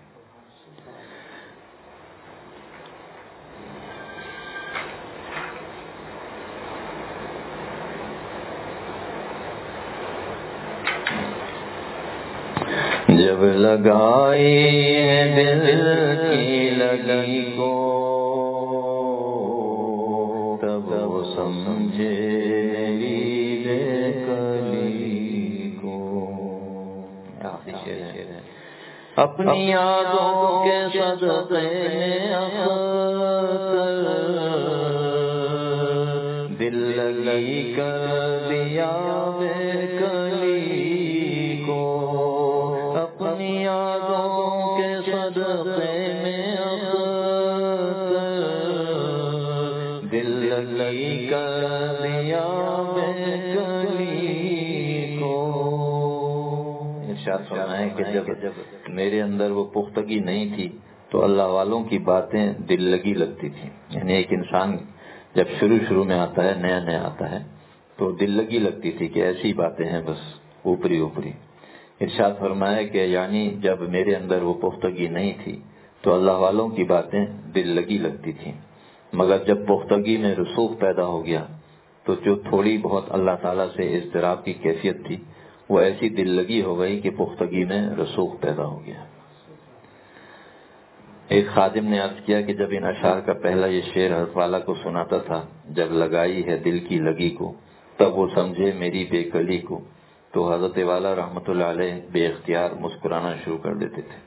جب لگائی ہے دل کی لگی کو تب سمجھے بے کلی کو، اپنی یادوں کے صدقے میں اختر دل لگی کر دیا بے کلی کو، اپنی یادوں کے صدقے میں اختر دل لگی کر دیا بے کلی کو۔ ارشاد فرمائے کہ جب میرے اندر وہ پختگی نہیں تھی تو اللہ والوں کی باتیں دل لگی لگتی تھی۔ یعنی ایک انسان جب شروع میں آتا ہے، نیا آتا ہے، تو دل لگی لگتی تھی کہ ایسی باتیں ہیں بس اوپری۔ ارشاد فرمایا کہ یعنی جب میرے اندر وہ پختگی نہیں تھی تو اللہ والوں کی باتیں دل لگی لگتی تھیں، مگر جب پختگی میں رسوخ پیدا ہو گیا تو جو تھوڑی بہت اللہ تعالیٰ سے اضطراب کی کیفیت تھی وہ ایسی دل لگی ہو گئی کہ پختگی میں رسوخ پیدا ہو گیا۔ ایک خادم نے عرض کیا کہ جب ان اشعار کا پہلا یہ شعر حضرت والا کو سناتا تھا، جب لگائی ہے دل کی لگی کو تب وہ سمجھے میری بے کلی کو، تو حضرت والا رحمت اللہ علیہ بے اختیار مسکرانا شروع کر دیتے تھے۔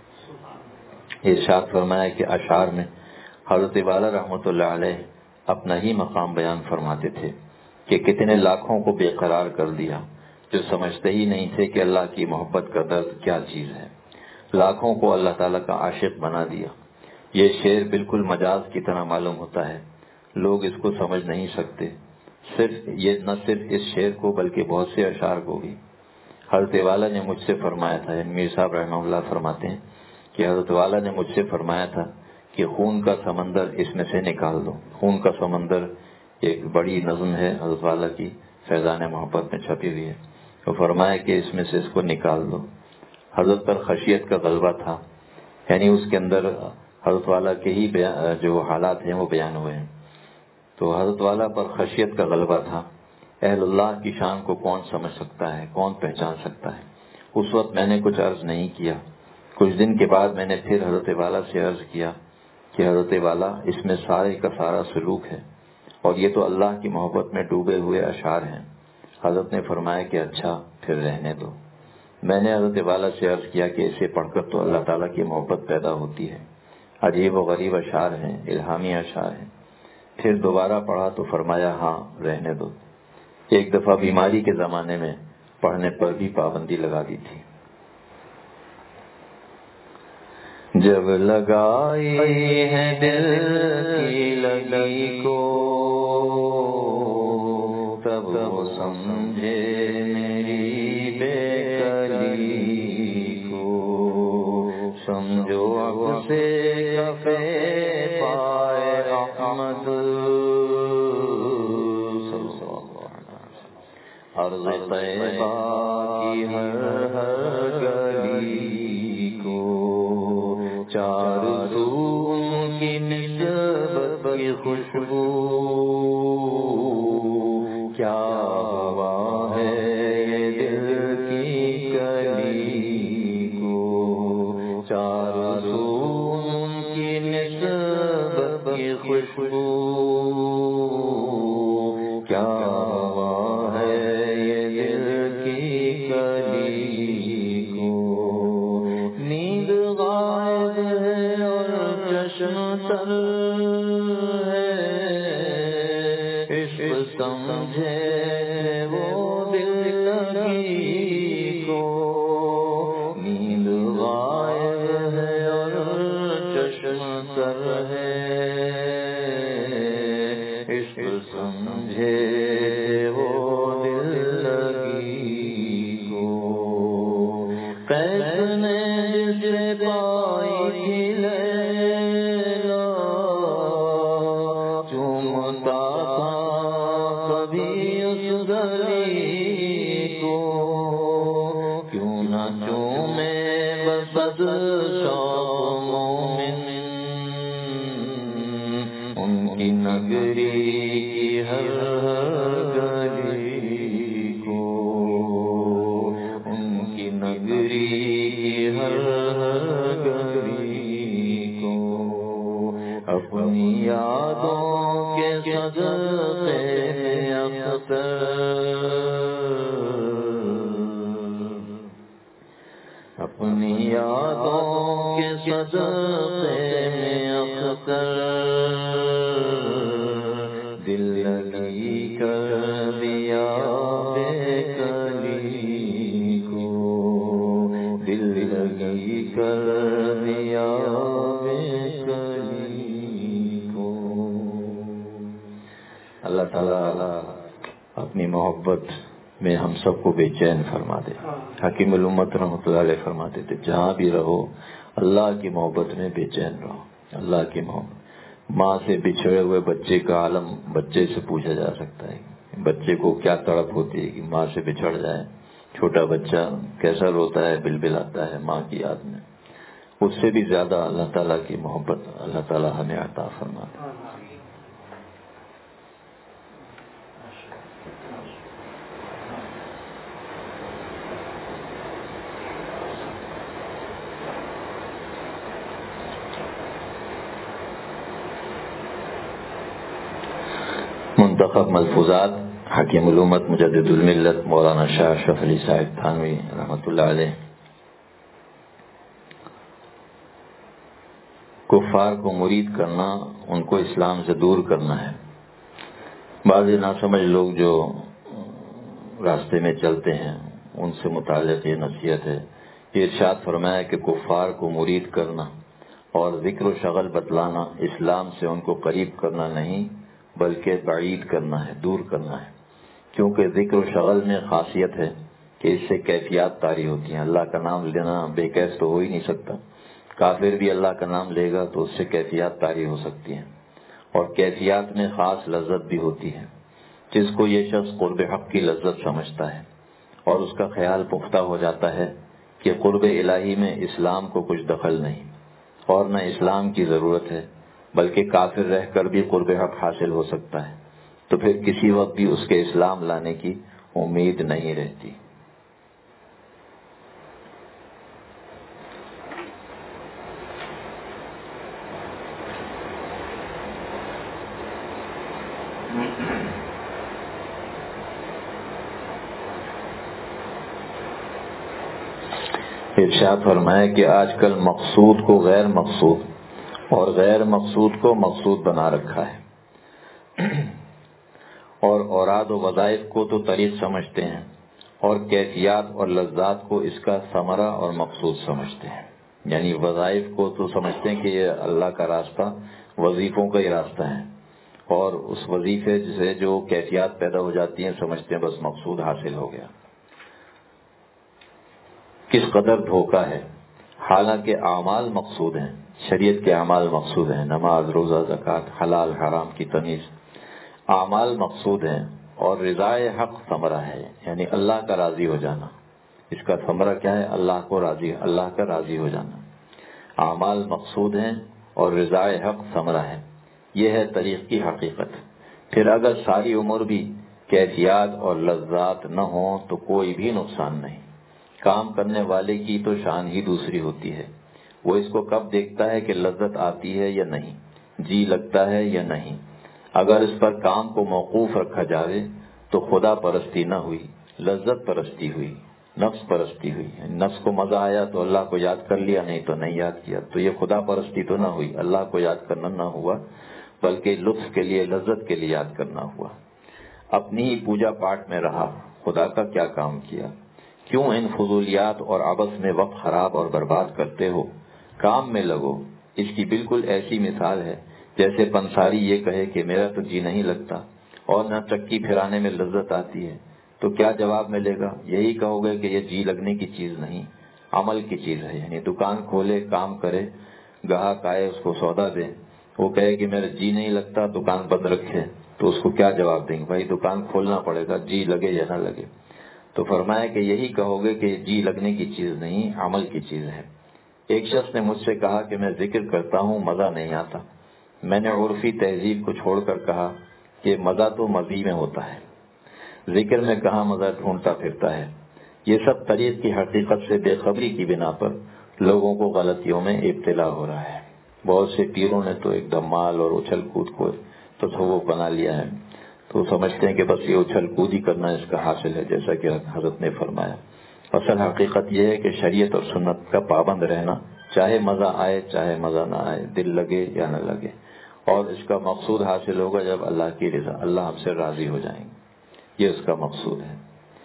ارشاد فرمایا کہ اشعار میں حضرت والا رحمت اللہ علیہ اپنا ہی مقام بیان فرماتے تھے کہ کتنے لاکھوں کو بے قرار کر دیا جو سمجھتے ہی نہیں تھے کہ اللہ کی محبت کا درد کیا چیز ہے، لاکھوں کو اللہ تعالیٰ کا عاشق بنا دیا۔ یہ شعر بالکل مجاز کی طرح معلوم ہوتا ہے، لوگ اس کو سمجھ نہیں سکتے۔ نہ صرف اس شعر کو بلکہ بہت سے اشعار کو بھی۔ حضرت والا نے مجھ سے فرمایا تھا، میر صاحب رحمہ اللہ فرماتے ہیں کہ حضرت والا نے مجھ سے فرمایا تھا کہ خون کا سمندر اس میں سے نکال دو۔ خون کا سمندر ایک بڑی نظم ہے حضرت والا کی، فیضان محبت میں چھپی ہوئی ہے۔ تو فرمایا کہ اس میں سے اس کو نکال دو۔ حضرت پر خشیت کا غلبہ تھا، یعنی اس کے اندر حضرت والا کے ہی جو حالات ہیں وہ بیان ہوئے ہیں۔ تو حضرت والا پر خشیت کا غلبہ تھا۔ اہل اللہ کی شان کو کون سمجھ سکتا ہے، کون پہچان سکتا ہے؟ اس وقت میں نے کچھ عرض نہیں کیا۔ کچھ دن کے بعد میں نے پھر حضرت والا سے عرض کیا کہ حضرت والا اس میں سارے کا سارا سلوک ہے اور یہ تو اللہ کی محبت میں ڈوبے ہوئے اشعار ہیں۔ حضرت نے فرمایا کہ اچھا پھر رہنے دو۔ میں نے حضرت والا سے عرض کیا کہ اسے پڑھ کر تو اللہ تعالیٰ کی محبت پیدا ہوتی ہے، عجیب و غریب اشعار ہیں، الہامی اشعار ہیں۔ پھر دوبارہ پڑھا تو فرمایا ہاں رہنے دو۔ ایک دفعہ بیماری کے زمانے میں پڑھنے پر بھی پابندی لگا دی تھی۔ جب لگائی ہے دل کی لگی کو تب وہ سمجھے میری بے کلی کو، سمجھو اب سے کفے پائے احمد عرض طیبہ کی ہر گلی کو، چار سو کی نسبت کی خوشبو کیا ہوا ہے یہ دل کی کلی کو، چار سو کی نسبت کی خوشبو کیا ہوا ہے یہ دل کی کلی کو، نیند غائب ہے اور چشم تر ہے، عشق سمجھے وہ دل لگی کو، نیند غائب ہے اور چشم تر ہے، عشق سمجھے وہ دل لگی کو، قیس نے جسے پائی تھی لیلا چومتا تھا کبھی اس گلی کو، کیوں نہ چومے بس شام مومن ان کی نگری کی ہر گلی کو، ان کی نگری کی ہر گلی کو، اپنی یادوں کے صدقے میں اختر، اپنی اپنی یادوں کے صدقے میں اختر دل لگی کر دیا بے کلی کو، دل لگی کر دیا بے کلی کو۔ اللہ تعالیٰ اپنی محبت میں ہم سب کو بے چین فرما دے۔ حکیم الامت رحمۃ اللہ علیہ فرماتے تھے جہاں بھی رہو اللہ کی محبت میں بے چین رہو، اللہ کی محبت۔ ماں سے بچھڑے ہوئے بچے کا عالم بچے سے پوچھا جا سکتا ہے، بچے کو کیا تڑپ ہوتی ہے کہ ماں سے بچھڑ جائے۔ چھوٹا بچہ کیسا روتا ہے، بلبلاتا ہے ماں کی یاد میں، اس سے بھی زیادہ اللہ تعالیٰ کی محبت اللہ تعالیٰ ہمیں عطا فرما دے۔ منتخب ملفوظات حکیم الامت مجدد الملت مولانا شاہ اشرف علی صاحب تھانوی رحمۃ اللہ علیہ۔ کفار کو مرید کرنا ان کو اسلام سے دور کرنا ہے۔ بعض ناسمجھ لوگ جو راستے میں چلتے ہیں ان سے متعلق یہ نصیحت ہے، یہ ارشاد فرمایا کہ کفار کو مرید کرنا اور ذکر و شغل بتلانا اسلام سے ان کو قریب کرنا نہیں بلکہ بعید کرنا ہے، دور کرنا ہے، کیونکہ ذکر و شغل میں خاصیت ہے کہ اس سے کیفیات طاری ہوتی ہیں۔ اللہ کا نام لینا بے کیف تو ہو ہی نہیں سکتا، کافر بھی اللہ کا نام لے گا تو اس سے کیفیات طاری ہو سکتی ہیں، اور کیفیات میں خاص لذت بھی ہوتی ہے۔ جس کو یہ شخص قرب حق کی لذت سمجھتا ہے اور اس کا خیال پختہ ہو جاتا ہے کہ قرب الہی میں اسلام کو کچھ دخل نہیں اور نہ اسلام کی ضرورت ہے بلکہ کافر رہ کر بھی قرب حق حاصل ہو سکتا ہے، تو پھر کسی وقت بھی اس کے اسلام لانے کی امید نہیں رہتی۔ ارشاد فرمایا کہ آج کل مقصود کو غیر مقصود اور غیر مقصود کو مقصود بنا رکھا ہے، اور اوراد و وظائف کو تو طریق سمجھتے ہیں اور کیفیات اور لذات کو اس کا ثمرہ اور مقصود سمجھتے ہیں۔ یعنی وظائف کو تو سمجھتے ہیں کہ یہ اللہ کا راستہ، وظیفوں کا ہی راستہ ہے، اور اس وظیفے سے جو کیفیات پیدا ہو جاتی ہیں سمجھتے ہیں بس مقصود حاصل ہو گیا۔ کس قدر دھوکہ ہے، حالانکہ اعمال مقصود ہیں، شریعت کے اعمال مقصود ہیں، نماز، روزہ، زکوٰۃ، حلال حرام کی تمیز، اعمال مقصود ہیں، اور رضائے حق ثمرہ ہے، یعنی اللہ کا راضی ہو جانا۔ اس کا ثمرہ کیا ہے؟ اللہ کا راضی ہو جانا۔ اعمال مقصود ہیں اور رضائے حق ثمرہ ہے، یہ ہے طریق کی حقیقت۔ پھر اگر ساری عمر بھی کیفیات اور لذات نہ ہوں تو کوئی بھی نقصان نہیں۔ کام کرنے والے کی تو شان ہی دوسری ہوتی ہے، وہ اس کو کب دیکھتا ہے کہ لذت آتی ہے یا نہیں، جی لگتا ہے یا نہیں۔ اگر اس پر کام کو موقوف رکھا جائے تو خدا پرستی نہ ہوئی، لذت پرستی ہوئی، نفس پرستی ہوئی۔ نفس کو مزہ آیا تو اللہ کو یاد کر لیا، نہیں تو نہیں یاد کیا، تو یہ خدا پرستی تو نہ ہوئی، اللہ کو یاد کرنا نہ ہوا بلکہ لطف کے لیے، لذت کے لیے یاد کرنا ہوا۔ اپنی ہی پوجا پاٹ میں رہا، خدا کا کیا کام کیا؟ کیوں ان فضولیات اور عبث میں وقت خراب اور برباد کرتے ہو؟ کام میں لگو۔ اس کی بالکل ایسی مثال ہے جیسے پنساری یہ کہے کہ میرا تو جی نہیں لگتا اور نہ چکی پھرانے میں لذت آتی ہے، تو کیا جواب ملے گا؟ یہی کہو گے کہ یہ جی لگنے کی چیز نہیں، عمل کی چیز ہے۔ یعنی دکان کھولے، کام کرے، گاہک آئے، اس کو سودا دے، وہ کہے کہ میرا جی نہیں لگتا، دکان بند رکھے، تو اس کو کیا جواب دیں گے؟ بھائی دکان کھولنا پڑے گا، جی لگے یا نہ لگے۔ تو فرمایا کہ یہی کہو گے کہ جی لگنے کی چیز نہیں، عمل کی چیز ہے۔ ایک شخص نے مجھ سے کہا کہ میں ذکر کرتا ہوں، مزہ نہیں آتا۔ میں نے عرفی تہذیب کو چھوڑ کر کہا کہ مزہ تو مزی میں ہوتا ہے، ذکر میں کہاں مزہ ڈھونڈتا پھرتا ہے۔ یہ سب طریق کی حقیقت سے بے خبری کی بنا پر لوگوں کو غلطیوں میں ابتلا ہو رہا ہے۔ بہت سے پیروں نے تو ایک دم مال اور اچھل کود کو تصوف بنا لیا ہے، تو سمجھتے ہیں کہ بس یہ اچھل کود ہی کرنا اس کا حاصل ہے، جیسا کہ حضرت نے فرمایا اصل حقیقت یہ ہے کہ شریعت اور سنت کا پابند رہنا، چاہے مزہ آئے چاہے مزہ نہ آئے، دل لگے یا نہ لگے، اور اس کا مقصود حاصل ہوگا جب اللہ کی رضا، اللہ ہم سے راضی ہو جائیں گے، یہ اس کا مقصود ہے۔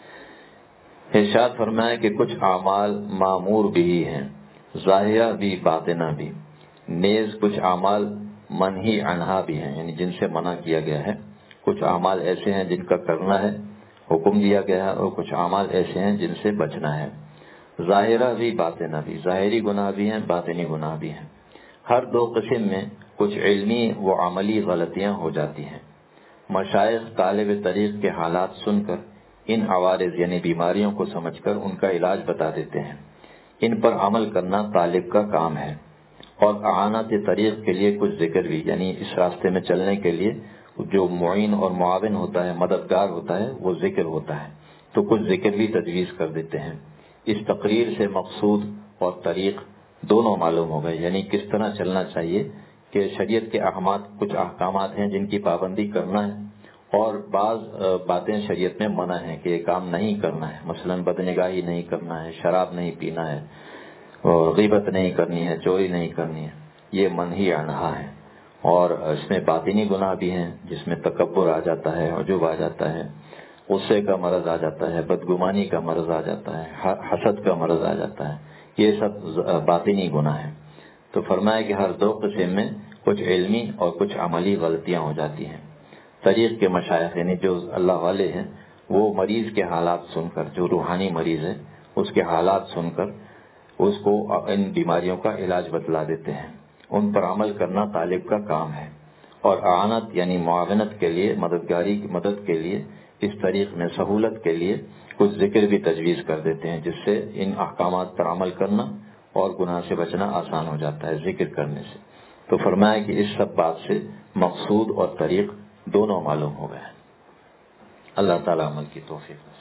ارشاد فرمایا کہ کچھ اعمال معمور بھی ہیں، ظاہرہ بھی باطنہ بھی، نیز کچھ اعمال منہی عنہا بھی ہیں، یعنی جن سے منع کیا گیا ہے۔ کچھ اعمال ایسے ہیں جن کا کرنا ہے، حکم دیا گیا ہے، اور کچھ اعمال ایسے ہیں جن سے بچنا ہے۔ ظاہرہ بھی باطنہ بھی، ظاہری گناہ بھی ہیں، باطنی گناہ بھی ہیں۔ ہر دو قسم میں کچھ علمی و عملی غلطیاں ہو جاتی ہیں۔ مشائخ طالب طریق کے حالات سن کر ان عوارض یعنی بیماریوں کو سمجھ کر ان کا علاج بتا دیتے ہیں۔ ان پر عمل کرنا طالب کا کام ہے، اور اعانت طریق کے لیے کچھ ذکر بھی، یعنی اس راستے میں چلنے کے لیے جو معین اور معاون ہوتا ہے، مددگار ہوتا ہے، وہ ذکر ہوتا ہے، تو کچھ ذکر بھی تجویز کر دیتے ہیں۔ اس تقریر سے مقصود اور طریق دونوں معلوم ہو گئے، یعنی کس طرح چلنا چاہیے، کہ شریعت کے کچھ احکامات ہیں جن کی پابندی کرنا ہے، اور بعض باتیں شریعت میں منع ہیں کہ یہ کام نہیں کرنا ہے، مثلا بدنگاہی نہیں کرنا ہے، شراب نہیں پینا ہے، اور غیبت نہیں کرنی ہے، چوری نہیں کرنی ہے، یہ منہی عنہا ہے۔ اور اس میں باطنی گناہ بھی ہیں جس میں تکبر آ جاتا ہے، عجب آ جاتا ہے، غصے کا مرض آ جاتا ہے، بدگمانی کا مرض آ جاتا ہے، حسد کا مرض آ جاتا ہے، یہ سب باطنی گناہ ہیں۔ تو فرمایا کہ ہر دو قسم میں کچھ علمی اور کچھ عملی غلطیاں ہو جاتی ہیں۔ طریق کے مشائخ یعنی جو اللہ والے ہیں، وہ مریض کے حالات سن کر، جو روحانی مریض ہے اس کے حالات سن کر اس کو ان بیماریوں کا علاج بتلا دیتے ہیں۔ ان پر عمل کرنا طالب کا کام ہے، اور اعانت یعنی معاونت کے لیے، مددگاری کی مدد کے لیے، اس طریق میں سہولت کے لیے کچھ ذکر بھی تجویز کر دیتے ہیں، جس سے ان احکامات پر عمل کرنا اور گناہ سے بچنا آسان ہو جاتا ہے ذکر کرنے سے۔ تو فرمایا کہ اس سب بات سے مقصود اور طریق دونوں معلوم ہو گئے۔ اللہ تعالی عمل کی توفیق دے۔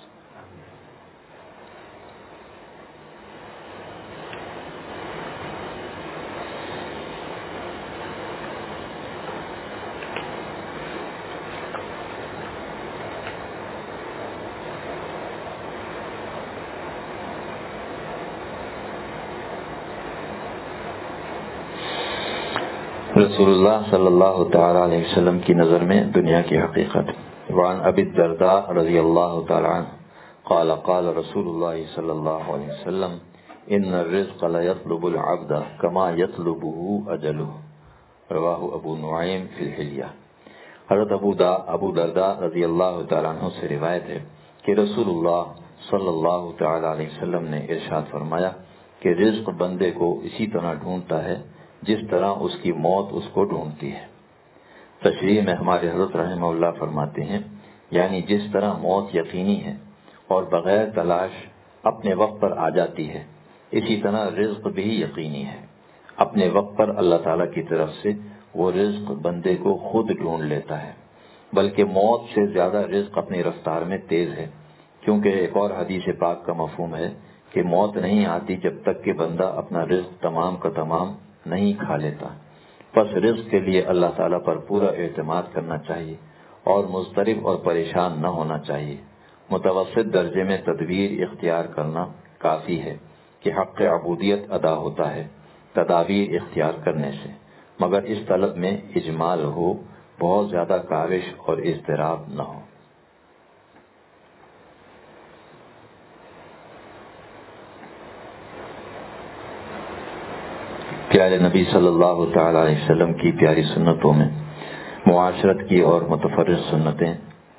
رسول اللہ صلی اللہ تعالی علیہ وسلم کی نظر میں دنیا کی حقیقت۔ وعن ابی الدرداء رضی اللہ تعالی عنہ قال قال رسول اللہ صلی اللہ علیہ وسلم ان الرزق لا يطلب العبد كما يطلبه اجله، رواہ ابو نعیم فی الحلیہ۔ حضرت ابو درداء رضی اللہ تعالی عنہ سے روایت ہے کہ رسول اللہ صلی اللہ تعالی علیہ وسلم نے ارشاد فرمایا کہ رزق بندے کو اسی طرح ڈھونڈتا ہے جس طرح اس کی موت اس کو ڈھونڈتی ہے۔ تشریح میں ہمارے حضرت رحمہ اللہ فرماتے ہیں، یعنی جس طرح موت یقینی ہے اور بغیر تلاش اپنے وقت پر آ جاتی ہے، اسی طرح رزق بھی یقینی ہے، اپنے وقت پر اللہ تعالیٰ کی طرف سے وہ رزق بندے کو خود ڈھونڈ لیتا ہے۔ بلکہ موت سے زیادہ رزق اپنی رفتار میں تیز ہے، کیونکہ ایک اور حدیث پاک کا مفہوم ہے کہ موت نہیں آتی جب تک کہ بندہ اپنا رزق تمام کا تمام نہیں کھا لیتا۔ پس رزق کے لیے اللہ تعالیٰ پر پورا اعتماد کرنا چاہیے، اور مضطرب اور پریشان نہ ہونا چاہیے۔ متوسط درجے میں تدبیر اختیار کرنا کافی ہے کہ حق عبودیت ادا ہوتا ہے تدابیر اختیار کرنے سے، مگر اس طلب میں اجمال ہو، بہت زیادہ کاوش اور اضطراب نہ ہو۔ پیارے نبی صلی اللہ تعالی علیہ وسلم کی پیاری سنتوں میں معاشرت کی اور متفرق سنتیں،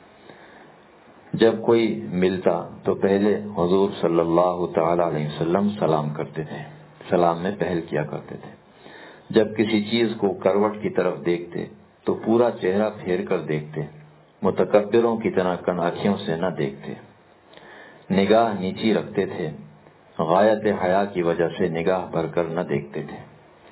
جب کوئی ملتا تو پہلے حضور صلی اللہ تعالی علیہ وسلم سلام کرتے تھے، سلام میں پہل کیا کرتے تھے۔ جب کسی چیز کو کروٹ کی طرف دیکھتے تو پورا چہرہ پھیر کر دیکھتے، متکبروں کی طرح کن آنکھوں سے نہ دیکھتے۔ نگاہ نیچی رکھتے تھے، غایت حیا کی وجہ سے نگاہ بھر کر نہ دیکھتے تھے۔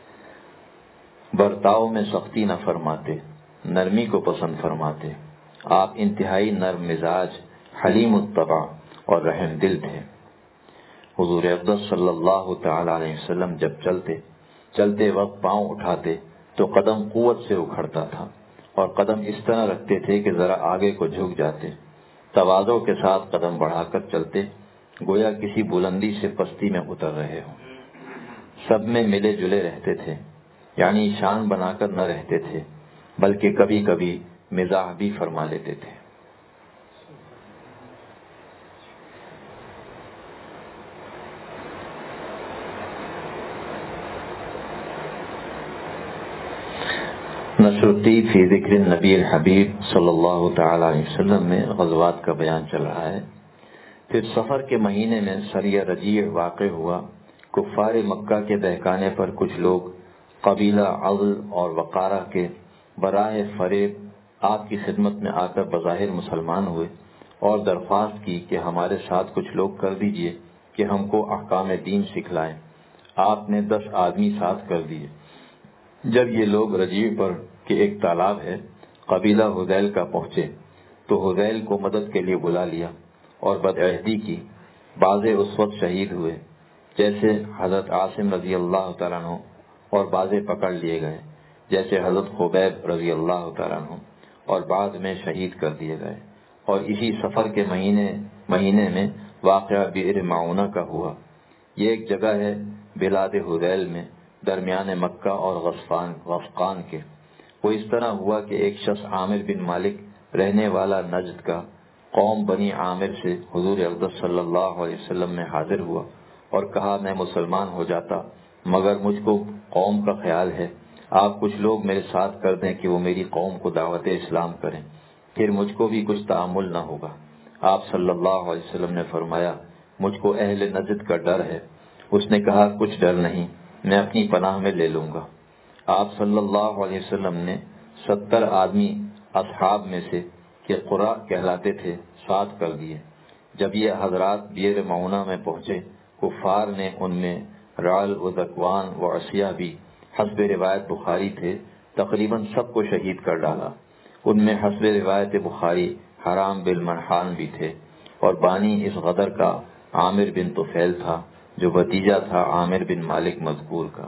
برتاؤ میں سختی نہ فرماتے، نرمی کو پسند فرماتے۔ آپ انتہائی نرم مزاج، حلیم الطبع اور رحم دل تھے۔ حضور اقدس صلی اللہ تعالی علیہ وسلم جب چلتے وقت پاؤں اٹھاتے تو قدم قوت سے اکھڑتا تھا، اور قدم اس طرح رکھتے تھے کہ ذرا آگے کو جھک جاتے۔ تواضع کے ساتھ قدم بڑھا کر چلتے، گویا کسی بلندی سے پستی میں اتر رہے ہوں۔ سب میں ملے جلے رہتے تھے، یعنی شان بنا کر نہ رہتے تھے بلکہ کبھی کبھی مزاح بھی فرما لیتے تھے۔ نشر الطیب فی ذکر النبی الحبیب صلی اللہ تعالی علیہ وسلم میں غزوات کا بیان چل رہا ہے۔ پھر سفر کے مہینے میں سریہ رجیع واقع ہوا۔ کفار مکہ کے بہکانے پر کچھ لوگ قبیلہ عضل اور وقارہ کے براہ فریب آپ کی خدمت میں آ کر بظاہر مسلمان ہوئے اور درخواست کی کہ ہمارے ساتھ کچھ لوگ کر دیجئے کہ ہم کو احکام دین سکھلائیں۔ آپ نے 10 آدمی ساتھ کر دیے۔ جب یہ لوگ رجیع پر کہ ایک تالاب ہے قبیلہ حذیل کا پہنچے تو حذیل کو مدد کے لیے بلا لیا اور بدعہدی کی۔ بعضے اس وقت شہید ہوئے جیسے حضرت عاصم رضی اللہ تعالیٰ عنہ، اور بعضے پکڑ لیے گئے جیسے حضرت خبیب رضی اللہ تعالیٰ عنہ، اور بعد میں شہید کر دیے گئے۔ اور اسی سفر کے مہینے میں واقعہ بئر معونہ کا ہوا۔ یہ ایک جگہ ہے بلاد حذیل میں، درمیان مکہ اور غفقان کے۔ وہ اس طرح ہوا کہ ایک شخص عامر بن مالک رہنے والا نجد کا قوم بنی عامر سے حضور اقدس صلی اللہ علیہ وسلم میں حاضر ہوا اور کہا میں مسلمان ہو جاتا مگر مجھ کو قوم کا خیال ہے، آپ کچھ لوگ میرے ساتھ کر دیں کہ وہ میری قوم کو دعوت اسلام کریں، پھر مجھ کو بھی کچھ تعامل نہ ہوگا۔ آپ صلی اللہ علیہ وسلم نے فرمایا مجھ کو اہل نجد کا ڈر ہے۔ اس نے کہا کچھ ڈر نہیں، میں اپنی پناہ میں لے لوں گا۔ آپ صلی اللہ علیہ وسلم نے 70 آدمی اصحاب میں سے کہ قرا کہلاتے تھے ساتھ کر دیے۔ جب یہ حضرات بئر معونہ میں پہنچے کفار نے ان میں رعل و ذکوان و عصیہ بھی حسب روایت بخاری تھے، تقریباً سب کو شہید کر ڈالا۔ ان میں حسب روایت بخاری حرام بن ملحان بھی تھے، اور بانی اس غدر کا عامر بن طفیل تھا جو بھتیجا تھا عامر بن مالک مذکور کا۔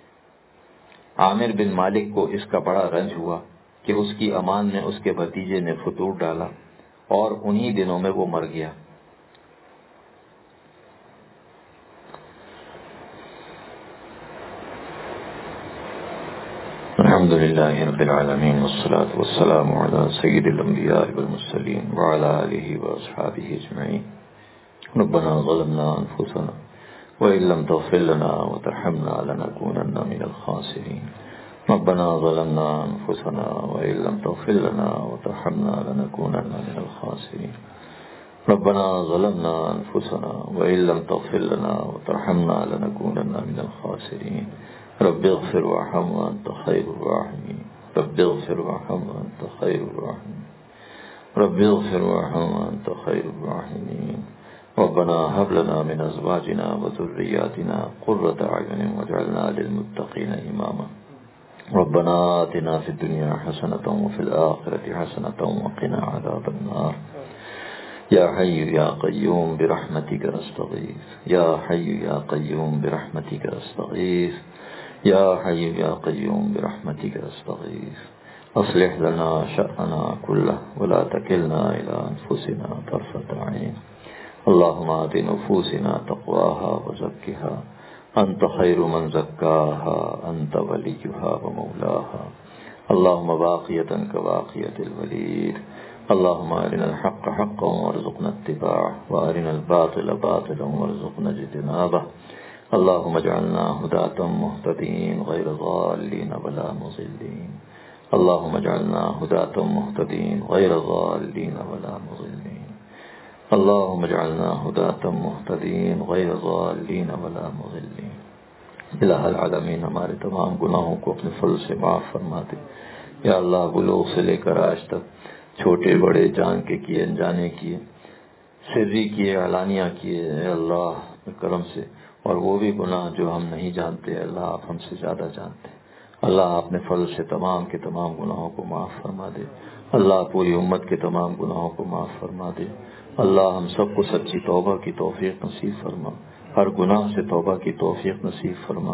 عامر بن مالک کو اس کا بڑا رنج ہوا کہ اس کی امان میں اس کے بھتیجے نے فتور ڈالا اور انہی دنوں میں وہ مر گیا۔ الحمد للہ رب العالمین والصلاة والسلام علی سید الانبیاء والمرسلین وعلی آلہ واصحابہ اجمعین۔ ربنا ظلمنا انفسنا وإن لم تغفر لنا وترحمنا لنكونن من الخاسرين. ربنا ظلمنا أنفسنا وإن لم تغفر لنا وترحمنا لنكونن من الخاسرين. ربنا ظلمنا أنفسنا وإن لم تغفر لنا وترحمنا لنكونن من الخاسرين. رب اغفر وارحم وأنت خير الراحمين. رب اغفر وارحم وأنت خير الراحمين. رب اغفر وارحم وأنت خير الراحمين. ربنا هب لنا من أزواجنا وذرياتنا قرة أعين واجعلنا للمتقين إماما. ربنا آتنا في الدنيا حسنة وفي الآخرة حسنة وقنا عذاب النار. يا حي يا قيوم برحمتك نستغيث. يا حي يا قيوم برحمتك نستغيث. يا حي يا قيوم برحمتك نستغيث. أصلح لنا شأننا كله ولا تكلنا إلى أنفسنا طرفة عين. اللهم آت نفوسنا تقواها وزكها أنت خير من زكاها أنت وليها ومولاها. اللهم باقية كباقية الوليد. اللهم أرنا الحق حقا وارزقنا اتباعه وأرنا الباطل باطلا وارزقنا اجتنابه. اللهم اجعلنا هداة مهتدين غير ضالين ولا مضلين. اللهم اجعلنا هداة مهتدين غير ضالين ولا مضلين. اللهم اجعلنا هداة مهتدين غير ضالين ولا مضلين. الہ العالمین ہمارے تمام گناہوں کو اپنے فضل سے معاف فرما دے۔ یا اللہ بلوغ سے لے کر آج تک چھوٹے بڑے جان کے کیے انجانے کیے سری کیے علانیہ کیے اے اللہ کرم سے، اور وہ بھی گناہ جو ہم نہیں جانتے اللہ آپ ہم سے زیادہ جانتے ہیں۔ اللہ اپنے فضل سے تمام کے تمام گناہوں کو معاف فرما دے۔ اللہ پوری امت کے تمام گناہوں کو معاف فرما دے۔ اللہ ہم سب کو سچی توبہ کی توفیق نصیب فرما، ہر گناہ سے توبہ کی توفیق نصیب فرما۔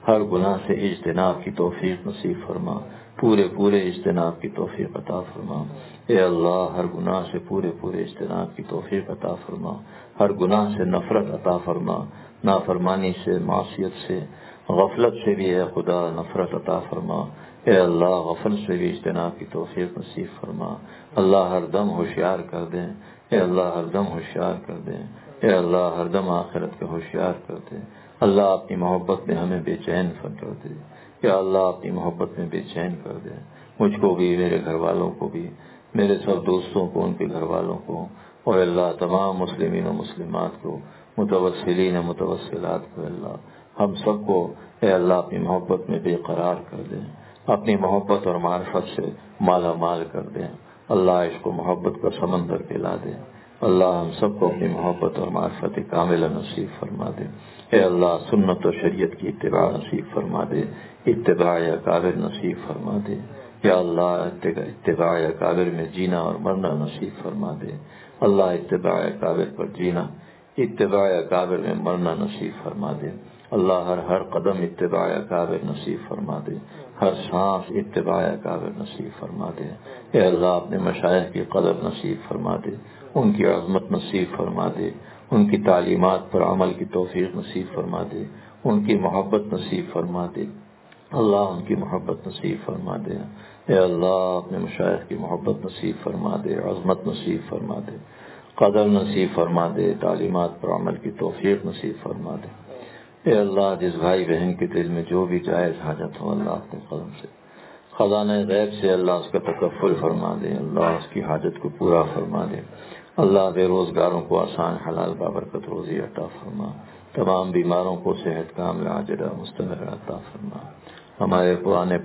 ہر گناہ سے اجتناب کی توفیق نصیب فرما، پورے اجتناب کی توفیق عطا فرما۔ اے اللہ ہر گناہ سے پورے اجتناب کی توفیق عطا فرما، ہر گناہ سے نفرت عطا فرما، نافرمانی سے، معصیت سے، غفلت سے بھی اے خدا نفرت عطا فرما۔ اے اللہ غفلت سے بھی اجتناب کی توفیق نصیب فرما۔ اللہ ہر دم ہوشیار کر دیں، اے اللہ ہر دم ہوشیار کر دیں، اے اللہ ہر دم آخرت کے ہوشیار کر دیں۔ اللہ اپنی محبت میں ہمیں بے چین کر دے، یا اللہ اپنی محبت میں بے چین کر دے، مجھ کو بھی، میرے گھر والوں کو بھی، میرے سب دوستوں کو، ان کے گھر والوں کو، اور اللہ تمام مسلمین و مسلمات کو، متوسلین و متوسلات کو، اللہ ہم سب کو اے اللہ اپنی محبت میں بے قرار کر دے، اپنی محبت اور معرفت سے مالا مال کر دے۔ اللہ عشق و محبت کا سمندر پلا دے۔ اللہ ہم سب کو اپنی محبت اور معرفت کاملہ نصیب فرما دے۔ اے اللہ سنت و شریعت کی اتباع نصیب فرما دے، اتباع اکابر نصیب فرما دے۔ یا اللہ اتباع اکابر میں جینا اور مرنا نصیب فرما دے۔ اللہ اتباع اکابر پر جینا، اتباع اکابر میں مرنا نصیب فرما دے۔ اللہ ہر قدم اتباع اکابر نصیب فرما دے، ہر سانس اتباع اکابر نصیب فرما دے۔ اے اللہ اپنے مشائخ کی قدر نصیب فرما دے، ان کی عظمت نصیب فرما دے، ان کی تعلیمات پر عمل کی توفیق نصیب فرما دے، ان کی محبت نصیب فرما دے۔ اللہ ان کی محبت نصیب فرما دے۔ اے اللہ اپنے مشائخ کی محبت نصیب فرما دے، عظمت نصیب فرما دے، قدر نصیب فرما دے، تعلیمات پر عمل کی توفیق نصیب فرما دے۔ اے اللہ جس بھائی بہن کے دل میں جو بھی جائز حاجت ہو، اللہ اپنے قدم سے، خزانہ غیب سے اللہ اس کا تکفل فرما دے، اللہ اس کی حاجت کو پورا فرما دے۔ اللہ بے روزگاروں کو آسان حلال بابرکت روزی عطا فرما، تمام بیماروں کو صحت کاملہ عاجلہ مستمر عطا فرما۔ ہمارے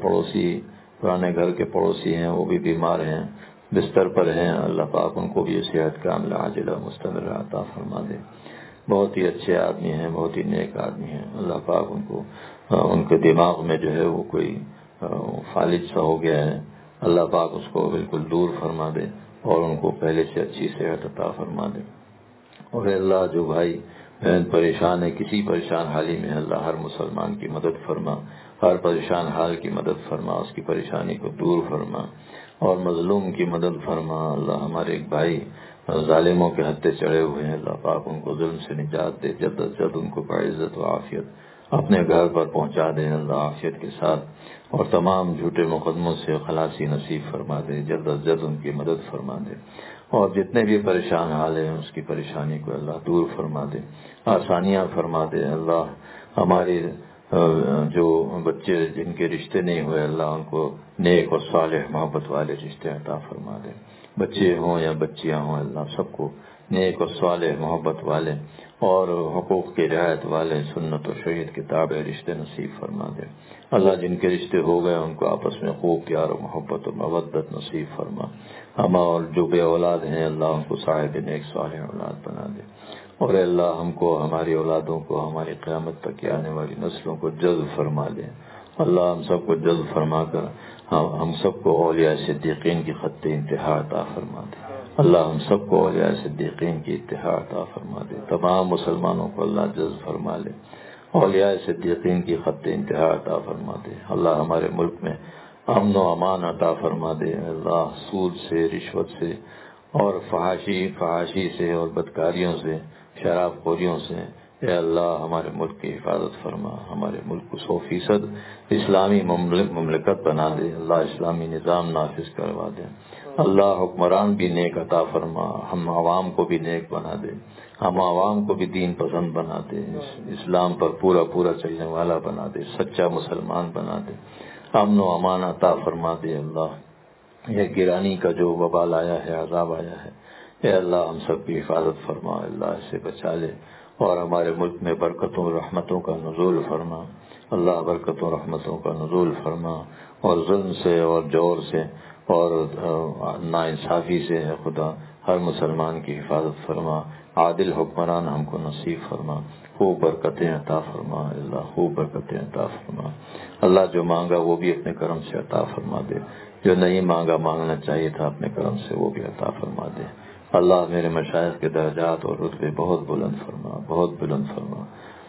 پرانے گھر کے پڑوسی ہیں، وہ بھی بیمار ہیں، بستر پر ہیں، اللہ پاک ان کو بھی صحت کاملہ عاجلہ مستمر عطا فرما دے۔ بہت ہی اچھے آدمی ہیں، بہت ہی نیک آدمی ہیں، اللہ پاک ان کے دماغ میں جو ہے وہ کوئی فالج سا ہو گیا ہے، اللہ پاک اس کو بالکل دور فرما دے اور ان کو پہلے سے اچھی صحت عطا فرما دے۔ اور اللہ جو بھائی بہن پریشان ہے، کسی پریشان حالی میں، اللہ ہر مسلمان کی مدد فرما، ہر پریشان حال کی مدد فرما، اس کی پریشانی کو دور فرما اور مظلوم کی مدد فرما۔ اللہ ہمارے ایک بھائی ظالموں کے ہتھے چڑھے ہوئے ہیں، اللہ پاک ان کو ظلم سے نجات دے، جد از جد ان کو بعزت و عافیت اپنے گھر پر پہنچا دے، اللہ عافیت کے ساتھ، اور تمام جھوٹے مقدموں سے خلاصی نصیب فرما دے، جد از جد ان کی مدد فرما دے، اور جتنے بھی پریشان حال ہیں اس کی پریشانی کو اللہ دور فرما دے، آسانیاں فرما دے۔ اللہ ہمارے جو بچے جن کے رشتے نہیں ہوئے، اللہ ان کو نیک اور صالح محبت والے رشتے عطا فرما دے، بچے ہوں یا بچیاں ہوں، اللہ سب کو نیک اور صالح محبت والے اور حقوق کی رعایت والے سنت و شریعت کے تابع رشتے نصیب فرما دے۔ اللہ جن کے رشتے ہو گئے ان کو آپس میں خوب پیار و محبت و مودت نصیب فرما۔ ہم اور جو بے اولاد ہیں اللہ ان کو صاحب نیک صالح اولاد بنا دے، اور اللہ ہم کو، ہماری اولادوں کو، ہماری قیامت تک آنے والی نسلوں کو جذب فرما دے۔ اللہ ہم سب کو جذب فرما کر ہم سب کو اولیاء صدیقین کی خط انتہا عطا فرما دے۔ اللہ ہم سب کو اولیاء صدیقین کی اتحاد عطا فرما دے، تمام مسلمانوں کو اللہ جذب فرما لے، اولیاء صدیقین کی خط انتہا عطا فرما دے۔ اللہ ہمارے ملک میں امن و امان عطا فرما دے۔ اللہ سود سے، رشوت سے اور فحاشی سے اور بدکاریوں سے، شراب خوریوں سے، اے اللہ ہمارے ملک کی حفاظت فرما، ہمارے ملک کو 100% اسلامی مملکت بنا دے، اللہ اسلامی نظام نافذ کروا دے۔ اللہ حکمران بھی نیک عطا فرما، ہم عوام کو بھی نیک بنا دے، ہم عوام کو بھی دین پسند بنا دے، اسلام پر پورا چلنے والا بنا دے، سچا مسلمان بنا دے، امن و امان عطا فرما دے۔ اللہ یہ گرانی کا جو وبال آیا ہے، عذاب آیا ہے، اے اللہ ہم سب کی حفاظت فرما، اللہ اس سے بچا لے، اور ہمارے ملک میں برکتوں اور رحمتوں کا نزول فرما، اللہ برکتوں رحمتوں کا نزول فرما، اور ظلم سے اور جور سے اور ناانصافی سے ہے خدا ہر مسلمان کی حفاظت فرما، عادل حکمران ہم کو نصیب فرما، خوب برکتیں عطا فرما، اللہ خوب برکتیں عطا فرما۔ اللہ جو مانگا وہ بھی اپنے کرم سے عطا فرما دے، جو نہیں مانگا مانگنا چاہیے تھا اپنے کرم سے وہ بھی عطا فرما دے۔ اللہ میرے مشائخ کے درجات اور رتبے بہت بلند فرما، بہت بلند فرما،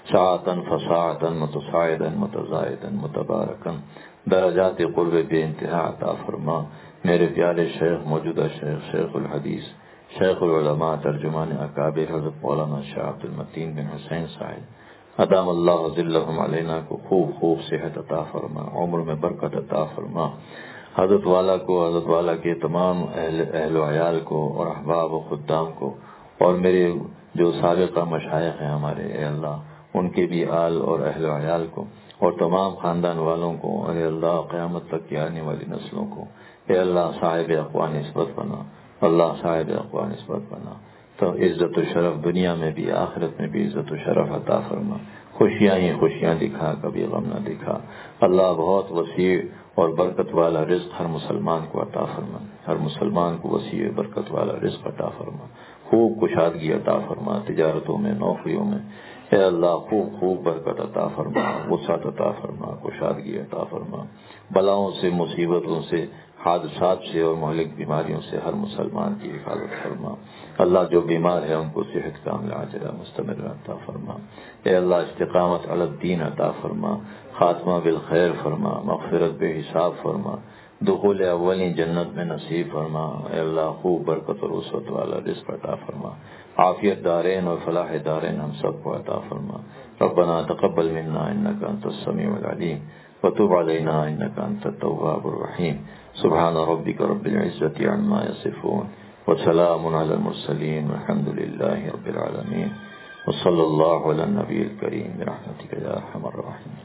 ساعتن فساعتن متصاعدن متزائدن متبارکن درجات قرب بے انتہا عطا فرما. میرے پیارے شیخ موجودہ شیخ شیخ الحدیث شیخ العلماء ترجمان اکابر حضرت مولانا شاہ عبد المتین بن حسین صاحب ادام اللہ ذلہم علینا کو خوب خوب صحت عطا فرما, عمر میں برکت عطا فرما. حضرت والا کو, حضرت والا کے تمام اہل و عیال کو اور احباب و خدام کو, اور میرے جو سابقہ مشائخ ہیں ہمارے, اے اللہ ان کے بھی آل اور اہل و عیال کو, اور تمام خاندان والوں کو, اے اللہ قیامت تک کی آنے والی نسلوں کو, اے اللہ صاحب اقوام نسبت بنا, اللہ صاحب اقوام نسبت بنا. تو عزت و شرف دنیا میں بھی آخرت میں بھی عزت و شرف عطا فرما. خوشیاں ہی خوشیاں دکھا, کبھی غم نہ دکھا. اللہ بہت وسیع اور برکت والا رزق ہر مسلمان کو عطا فرما, ہر مسلمان کو وسیع برکت والا رزق عطا فرما. خوب کشادگی عطا فرما تجارتوں میں, نوکریوں میں. اے اللہ خوب خوب برکت عطا فرما, وسعت عطا فرما, کشادگی عطا فرما. بلاؤں سے, مصیبتوں سے, حادثات سے اور مہلک بیماریوں سے ہر مسلمان کی حفاظت فرما. اللہ جو بیمار ہے ان کو صحت کاملہ عاجلہ مستمر عطا فرما. اے اللہ استقامت علی الدین عطا فرما, خاتمہ بالخیر فرما, مغفرت بے حساب فرما, دخول اولین جنت میں نصیب فرما. اے اللہ خوب برکت اور وسعت والا رزق عطا فرما. عافیت دارین اور فلاح دارین ہم سب کو عطا فرما. ربنا تقبل منا انک انت السمیع العلیم وتب علینا انک انت التواب الرحیم. سبحان ربک رب العزة عما یصفون وسلام علی المرسلین والحمد للہ رب العالمین وصلی اللہ علی النبی الکریم برحمتک یا ارحم الراحمین.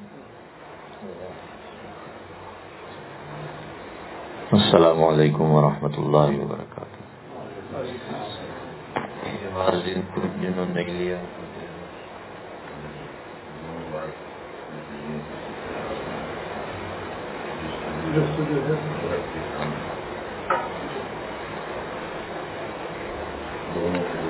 السلام علیکم ورحمۃ اللہ وبرکاتہ. جنہوں نے لیا دونوں